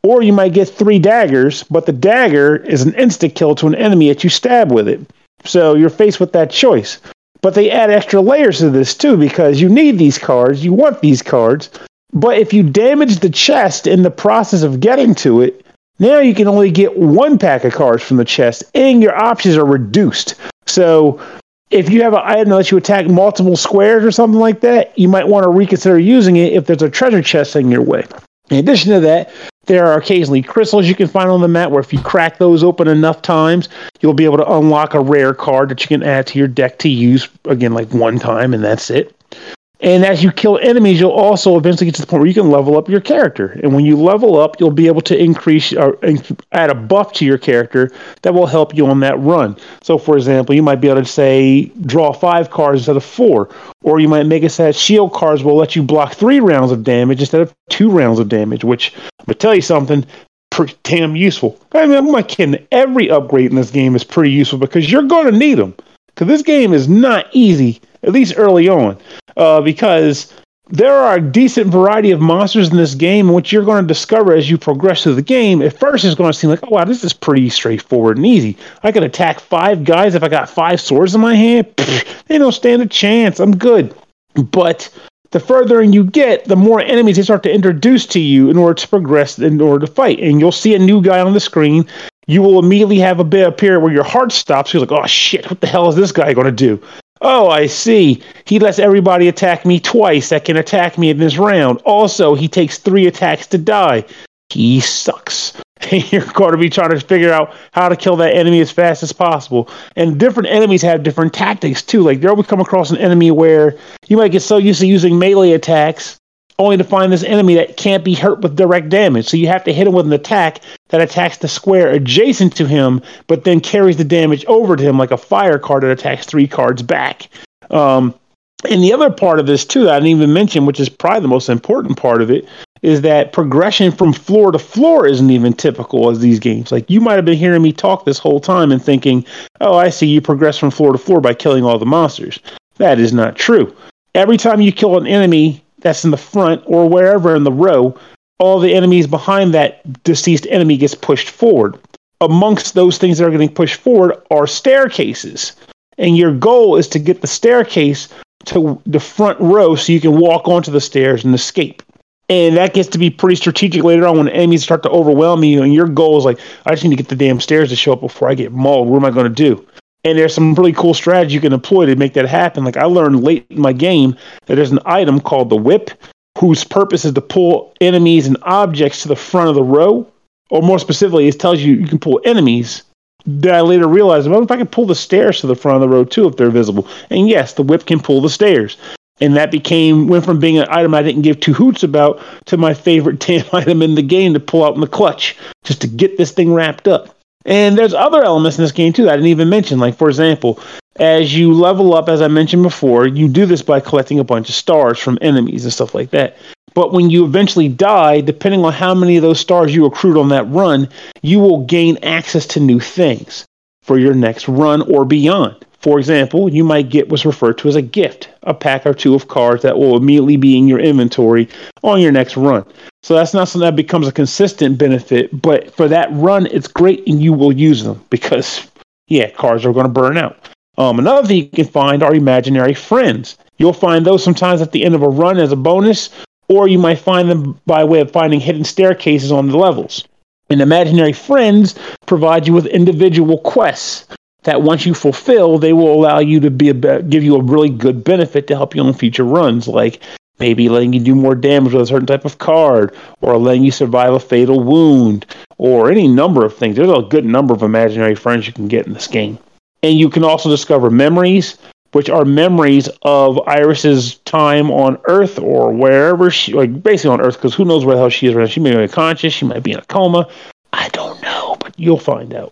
Or you might get 3 daggers, but the dagger is an insta kill to an enemy that you stab with it. So you're faced with that choice. But they add extra layers to this too, because you need these cards, you want these cards. But if you damage the chest in the process of getting to it, now you can only get 1 pack of cards from the chest, and your options are reduced. So if you have an item that lets you attack multiple squares or something like that, you might want to reconsider using it if there's a treasure chest in your way. In addition to that, there are occasionally crystals you can find on the map where if you crack those open enough times, you'll be able to unlock a rare card that you can add to your deck to use, again, like 1 time, and that's it. And as you kill enemies, you'll also eventually get to the point where you can level up your character. And when you level up, you'll be able to increase or add a buff to your character that will help you on that run. So, for example, you might be able to, say, draw 5 cards instead of 4. Or you might make it so that shield cards will let you block 3 rounds of damage instead of 2 rounds of damage, which, I'm going to tell you something, pretty damn useful. I mean, I'm not kidding. Every upgrade in this game is pretty useful because you're going to need them. Because this game is not easy, at least early on. Because there are a decent variety of monsters in this game, which you're going to discover as you progress through the game. At first, it's going to seem like, oh, wow, this is pretty straightforward and easy. I can attack 5 guys if I got 5 swords in my hand. They don't stand a chance. I'm good. But the further in you get, the more enemies they start to introduce to you in order to progress, in order to fight. And you'll see a new guy on the screen. You will immediately have a bit of period where your heart stops. You're like, oh, shit, what the hell is this guy going to do? Oh, I see. He lets everybody attack me twice that can attack me in this round. Also, he takes 3 attacks to die. He sucks. You're going to be trying to figure out how to kill that enemy as fast as possible. And different enemies have different tactics, too. Like, you'll come across an enemy where you might get so used to using melee attacks, only to find this enemy that can't be hurt with direct damage. So you have to hit him with an attack that attacks the square adjacent to him, but then carries the damage over to him, like a fire card that attacks 3 cards back. And the other part of this, too, that I didn't even mention, which is probably the most important part of it, is that progression from floor to floor isn't even typical as these games. Like, you might have been hearing me talk this whole time and thinking, oh, I see, you progress from floor to floor by killing all the monsters. That is not true. Every time you kill an enemy that's in the front or wherever in the row, all the enemies behind that deceased enemy gets pushed forward. Amongst those things that are getting pushed forward are staircases. And your goal is to get the staircase to the front row so you can walk onto the stairs and escape. And that gets to be pretty strategic later on when enemies start to overwhelm you, and your goal is like, I just need to get the damn stairs to show up before I get mauled. What am I going to do? And there's some really cool strategy you can employ to make that happen. Like, I learned late in my game that there's an item called the whip, whose purpose is to pull enemies and objects to the front of the row. Or more specifically, it tells you you can pull enemies. Then I later realized, well, if I can pull the stairs to the front of the row too, if they're visible. And yes, the whip can pull the stairs. And that went from being an item I didn't give 2 hoots about to my favorite damn item in the game to pull out in the clutch, just to get this thing wrapped up. And there's other elements in this game, too, that I didn't even mention. Like, for example, as you level up, as I mentioned before, you do this by collecting a bunch of stars from enemies and stuff like that. But when you eventually die, depending on how many of those stars you accrued on that run, you will gain access to new things for your next run or beyond. For example, you might get what's referred to as a gift, a pack or 2 of cards that will immediately be in your inventory on your next run. So that's not something that becomes a consistent benefit, but for that run, it's great and you will use them because, yeah, cards are going to burn out. Another thing you can find are imaginary friends. You'll find those sometimes at the end of a run as a bonus, or you might find them by way of finding hidden staircases on the levels. And imaginary friends provide you with individual quests that once you fulfill, they will allow you to give you a really good benefit to help you on future runs, like maybe letting you do more damage with a certain type of card, or letting you survive a fatal wound, or any number of things. There's a good number of imaginary friends you can get in this game. And you can also discover memories, which are memories of Iris's time on Earth or wherever she, like basically on Earth, because who knows where the hell she is right now. She may be unconscious, she might be in a coma. I don't know, but you'll find out.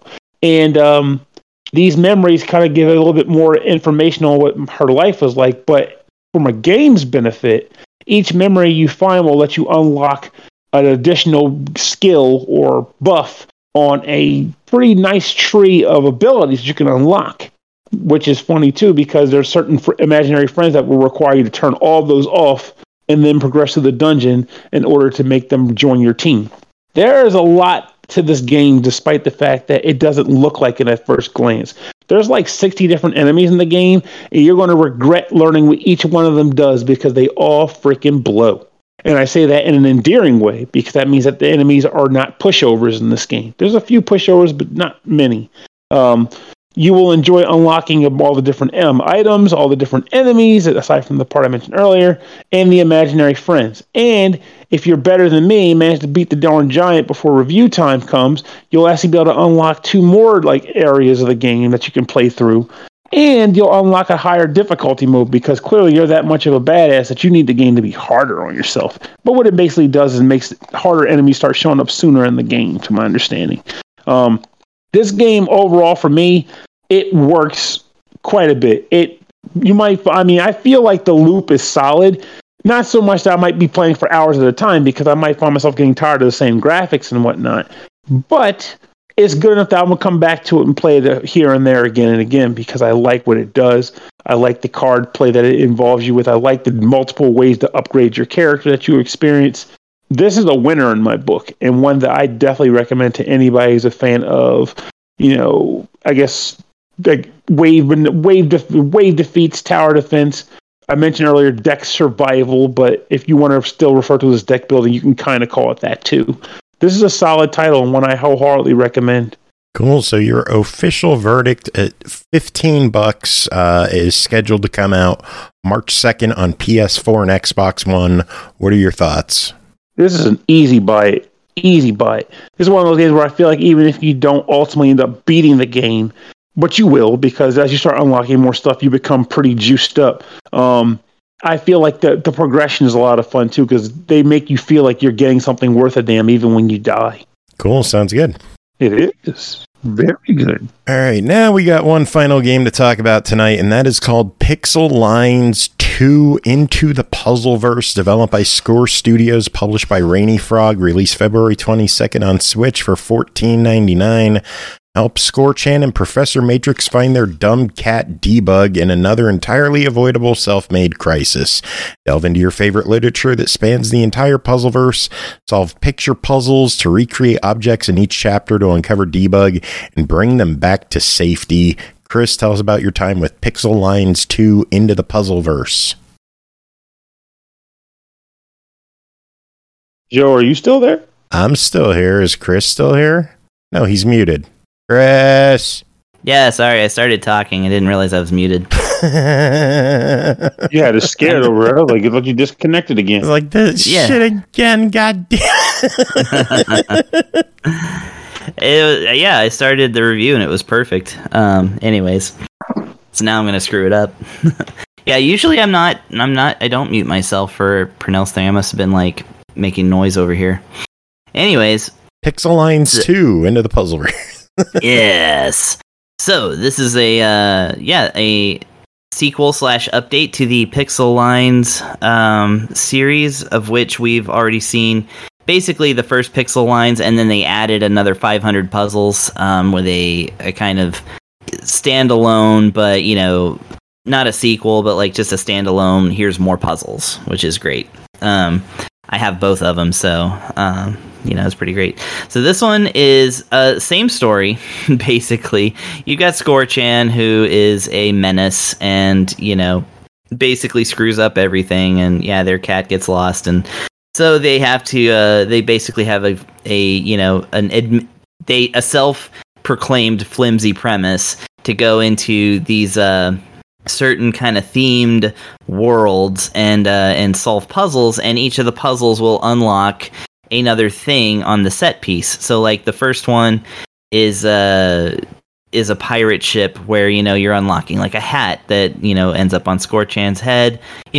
And these memories kind of give a little bit more information on what her life was like, but from a game's benefit, each memory you find will let you unlock an additional skill or buff on a pretty nice tree of abilities you can unlock, which is funny too, because there's certain imaginary friends that will require you to turn all those off and then progress through the dungeon in order to make them join your team. There is a lot to this game, despite the fact that it doesn't look like it at first glance. There's like 60 different enemies in the game, and you're going to regret learning what each one of them does because they all freaking blow. And I say that in an endearing way because that means that the enemies are not pushovers in this game. There's a few pushovers, but not many. You will enjoy unlocking all the different items, all the different enemies, aside from the part I mentioned earlier, and the imaginary friends. And if you're better than me, manage to beat the darn giant before review time comes, you'll actually be able to unlock 2 more like areas of the game that you can play through. And you'll unlock a higher difficulty mode because clearly you're that much of a badass that you need the game to be harder on yourself. But what it basically does is makes harder enemies start showing up sooner in the game, to my understanding. This game overall for me, it works quite a bit. I feel like the loop is solid. Not so much that I might be playing for hours at a time because I might find myself getting tired of the same graphics and whatnot. But it's good enough that I'm going to come back to it and play it here and there again and again because I like what it does. I like the card play that it involves you with. I like the multiple ways to upgrade your character that you experience. This is a winner in my book and one that I definitely recommend to anybody who's a fan of, I guess, like wave defeats, tower defense. I mentioned earlier deck survival, but if you want to still refer to it as deck building, you can kind of call it that too. This is a solid title and one I wholeheartedly recommend.
Cool. So your official verdict at $15 is scheduled to come out March 2nd on PS4 and Xbox One. What are your thoughts?
This is an easy buy. Easy buy. This is one of those games where I feel like even if you don't ultimately end up beating the game, but you will, because as you start unlocking more stuff, you become pretty juiced up. I feel like the progression is a lot of fun, too, because they make you feel like you're getting something worth a damn even when you die.
Cool. Sounds good.
It is. Very good.
All right. Now we got one final game to talk about tonight, and that is called Pixel Lines 2 Into the Puzzleverse, developed by Score Studios, published by Rainy Frog, released February 22nd on Switch for $14.99. Help Scorchan and Professor Matrix find their dumb cat Debug in another entirely avoidable self-made crisis. Delve into your favorite literature that spans the entire Puzzleverse. Solve picture puzzles to recreate objects in each chapter to uncover Debug and bring them back to safety. Chris, tell us about your time with Pixel Lines 2 Into the Puzzleverse.
Joe, are you still there?
I'm still here. Is Chris still here? No, he's muted. Chris.
Yeah, sorry, I started talking. I didn't realize I was muted.
Yeah, just scared over there. Like it looked you disconnected again.
Like this shit again, goddamn.
I started the review and it was perfect. Anyways, so now I'm gonna screw it up. Yeah, usually I don't mute myself for Pernell's thing. I must have been like making noise over here. Anyways,
Pixel Lines 2 Into the Puzzleverse.
Yes. So this is a sequel / update to the Pixel Lines series, of which we've already seen basically the first Pixel Lines, and then they added another 500 puzzles with a kind of standalone, but not a sequel, but like just a standalone. Here's more puzzles, which is great. I have both of them, so it's pretty great. So this one is same story, basically. You've got Scorchan, who is a menace, and basically screws up everything, and their cat gets lost, and so they have to. They basically have a self-proclaimed flimsy premise to go into these certain kind of themed worlds and solve puzzles, and each of the puzzles will unlock another thing on the set piece. So like the first one is a pirate ship where you're unlocking like a hat that ends up on Scorchan's head,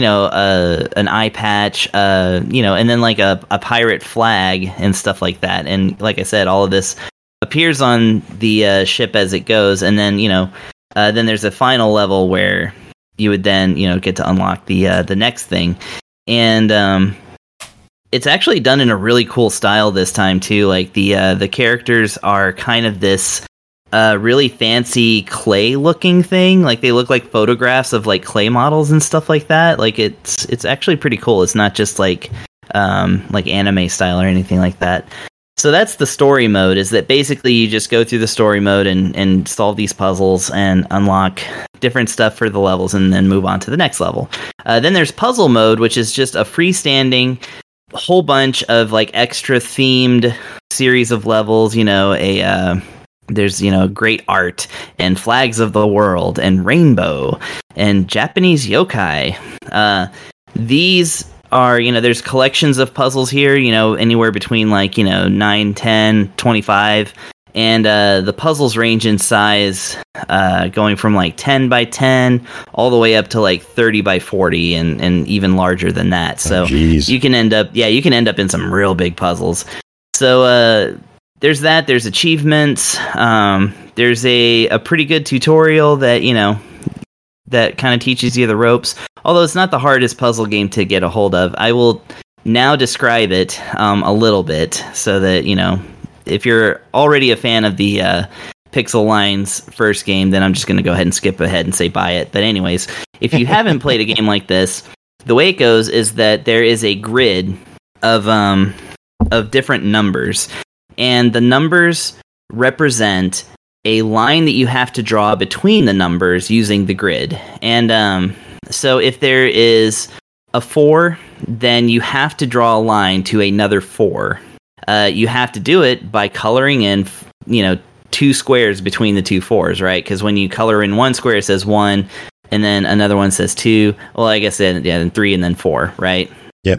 an eye patch, and then like a pirate flag and stuff like that. And like I said, all of this appears on the ship as it goes, and then then there's a final level where you would then get to unlock the next thing. And it's actually done in a really cool style this time too. Like the characters are kind of this really fancy clay looking thing. Like they look like photographs of like clay models and stuff like that. Like it's actually pretty cool. It's not just like anime style or anything like that. So that's the story mode, is that basically you just go through the story mode and solve these puzzles and unlock different stuff for the levels and then move on to the next level. Then there's puzzle mode, which is just a freestanding whole bunch of like extra themed series of levels, there's, great art and flags of the world and rainbow and Japanese yokai. These are, there's collections of puzzles here, anywhere between 9, 10, 25. And the puzzles range in size, going from 10 by 10 all the way up to 30 by 40 and even larger than that. So you can end up in some real big puzzles. So there's that. There's achievements. There's a pretty good tutorial that that kind of teaches you the ropes. Although it's not the hardest puzzle game to get a hold of. I will now describe it a little bit so that if you're already a fan of the Pixel Lines first game, then I'm just going to go ahead and skip ahead and say buy it. But anyways, if you haven't played a game like this, the way it goes is that there is a grid of different numbers, and the numbers represent a line that you have to draw between the numbers using the grid. And so if there is a 4, then you have to draw a line to another 4. You have to do it by coloring in, 2 squares between the 2 4s, right? Because when you color in one square, it says 1, and then another one says 2. Well, I guess then 3 and then 4, right?
Yep.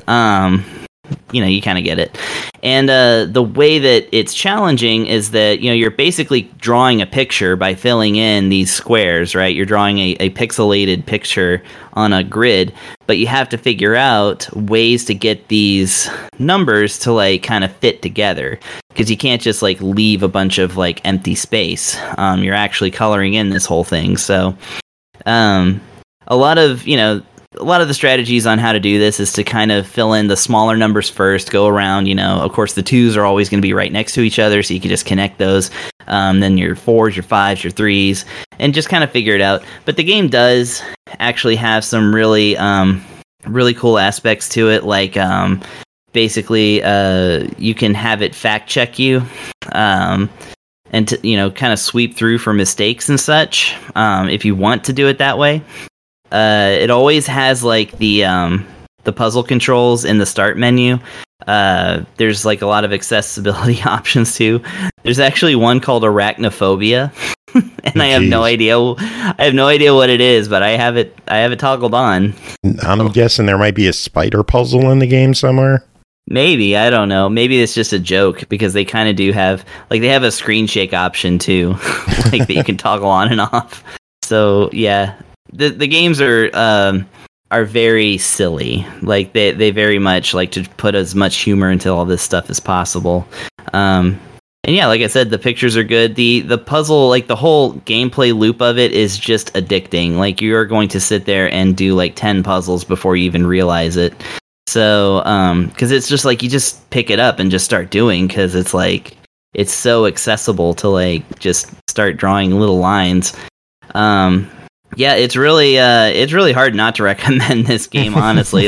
You kind of get it. And the way that it's challenging is that, you're basically drawing a picture by filling in these squares, right? You're drawing a pixelated picture on a grid, but you have to figure out ways to get these numbers to kind of fit together, because you can't just leave a bunch of empty space. You're actually coloring in this whole thing. So a lot of the strategies on how to do this is to kind of fill in the smaller numbers first, go around, of course the 2s are always going to be right next to each other, so you can just connect those. Then your 4s, your 5s, your 3s, and just kind of figure it out. But the game does actually have some really cool aspects to it, basically you can have it fact check you, and to, kind of sweep through for mistakes and such, if you want to do it that way. It always has the puzzle controls in the start menu. There's a lot of accessibility options too. There's actually one called Arachnophobia, and I have no idea what it is, but I have it toggled on.
I'm guessing there might be a spider puzzle in the game somewhere.
Maybe, I don't know. Maybe it's just a joke, because they kind of do have they have a screen shake option too, that you can toggle on and off. So yeah. The games are very silly. They very much like to put as much humor into all this stuff as possible. And yeah, like I said, the pictures are good. The puzzle, the whole gameplay loop of it is just addicting. You're going to sit there and do 10 puzzles before you even realize it. So, because it's just you just pick it up and just start doing, because it's it's so accessible to just start drawing little lines. Yeah, it's really hard not to recommend this game, honestly.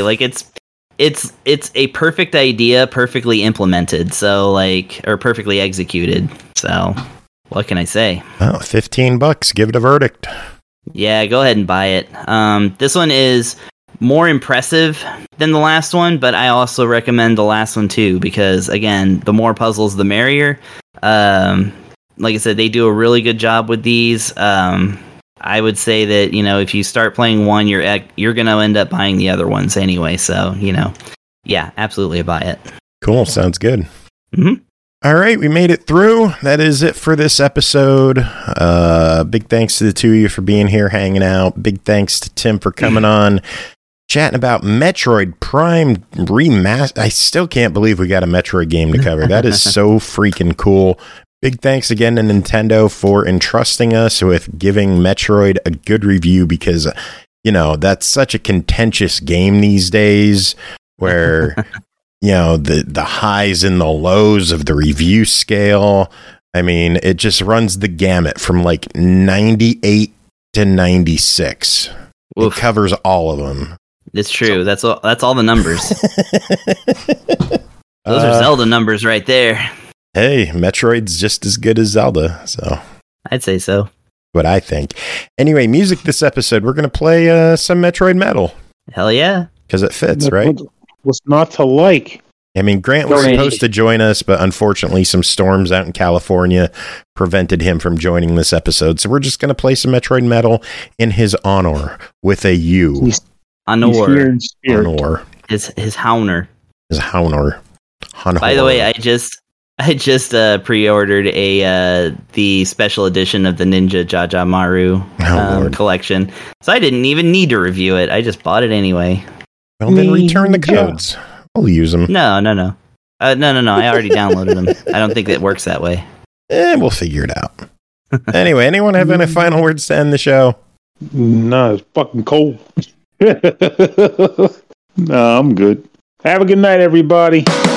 It's a perfect idea, perfectly implemented, so or perfectly executed. So, what can I say?
Oh, $15. Give it a verdict.
Yeah, go ahead and buy it. This one is more impressive than the last one, but I also recommend the last one too, because again, the more puzzles, the merrier. Like I said, they do a really good job with these. I would say that, if you start playing one, you're going to end up buying the other ones anyway. So, yeah, absolutely buy it.
Cool. Sounds good.
Mm-hmm.
All right. We made it through. That is it for this episode. Big thanks to the two of you for being here, hanging out. Big thanks to Tim for coming on, chatting about Metroid Prime Remastered. I still can't believe we got a Metroid game to cover. That is so freaking cool. Big thanks again to Nintendo for entrusting us with giving Metroid a good review, because, that's such a contentious game these days, where, the highs and the lows of the review scale. I mean, it just runs the gamut from 98 to 96. Oof. It covers all of them.
It's true. That's all the numbers. Those are Zelda numbers right there.
Hey, Metroid's just as good as Zelda, so
I'd say so.
What I think. Anyway, music this episode, we're going to play some Metroid Metal.
Hell yeah.
Because it fits, right?
What's not to like?
I mean, Grant was supposed to join us, but unfortunately some storms out in California prevented him from joining this episode. So we're just going to play some Metroid Metal in his honor with a U.
He's here in spirit.
Honor.
His Hauner.
His Hauner.
By the way, I just pre-ordered the special edition of the Ninja Jaja Maru collection, so I didn't even need to review it. I just bought it anyway.
Well, then return the codes. I'll use them.
No. No. I already downloaded them. I don't think it works that way.
We'll figure it out. Anyway, anyone have any final words to end the show?
No, it's fucking cold. No, I'm good. Have a good night, everybody.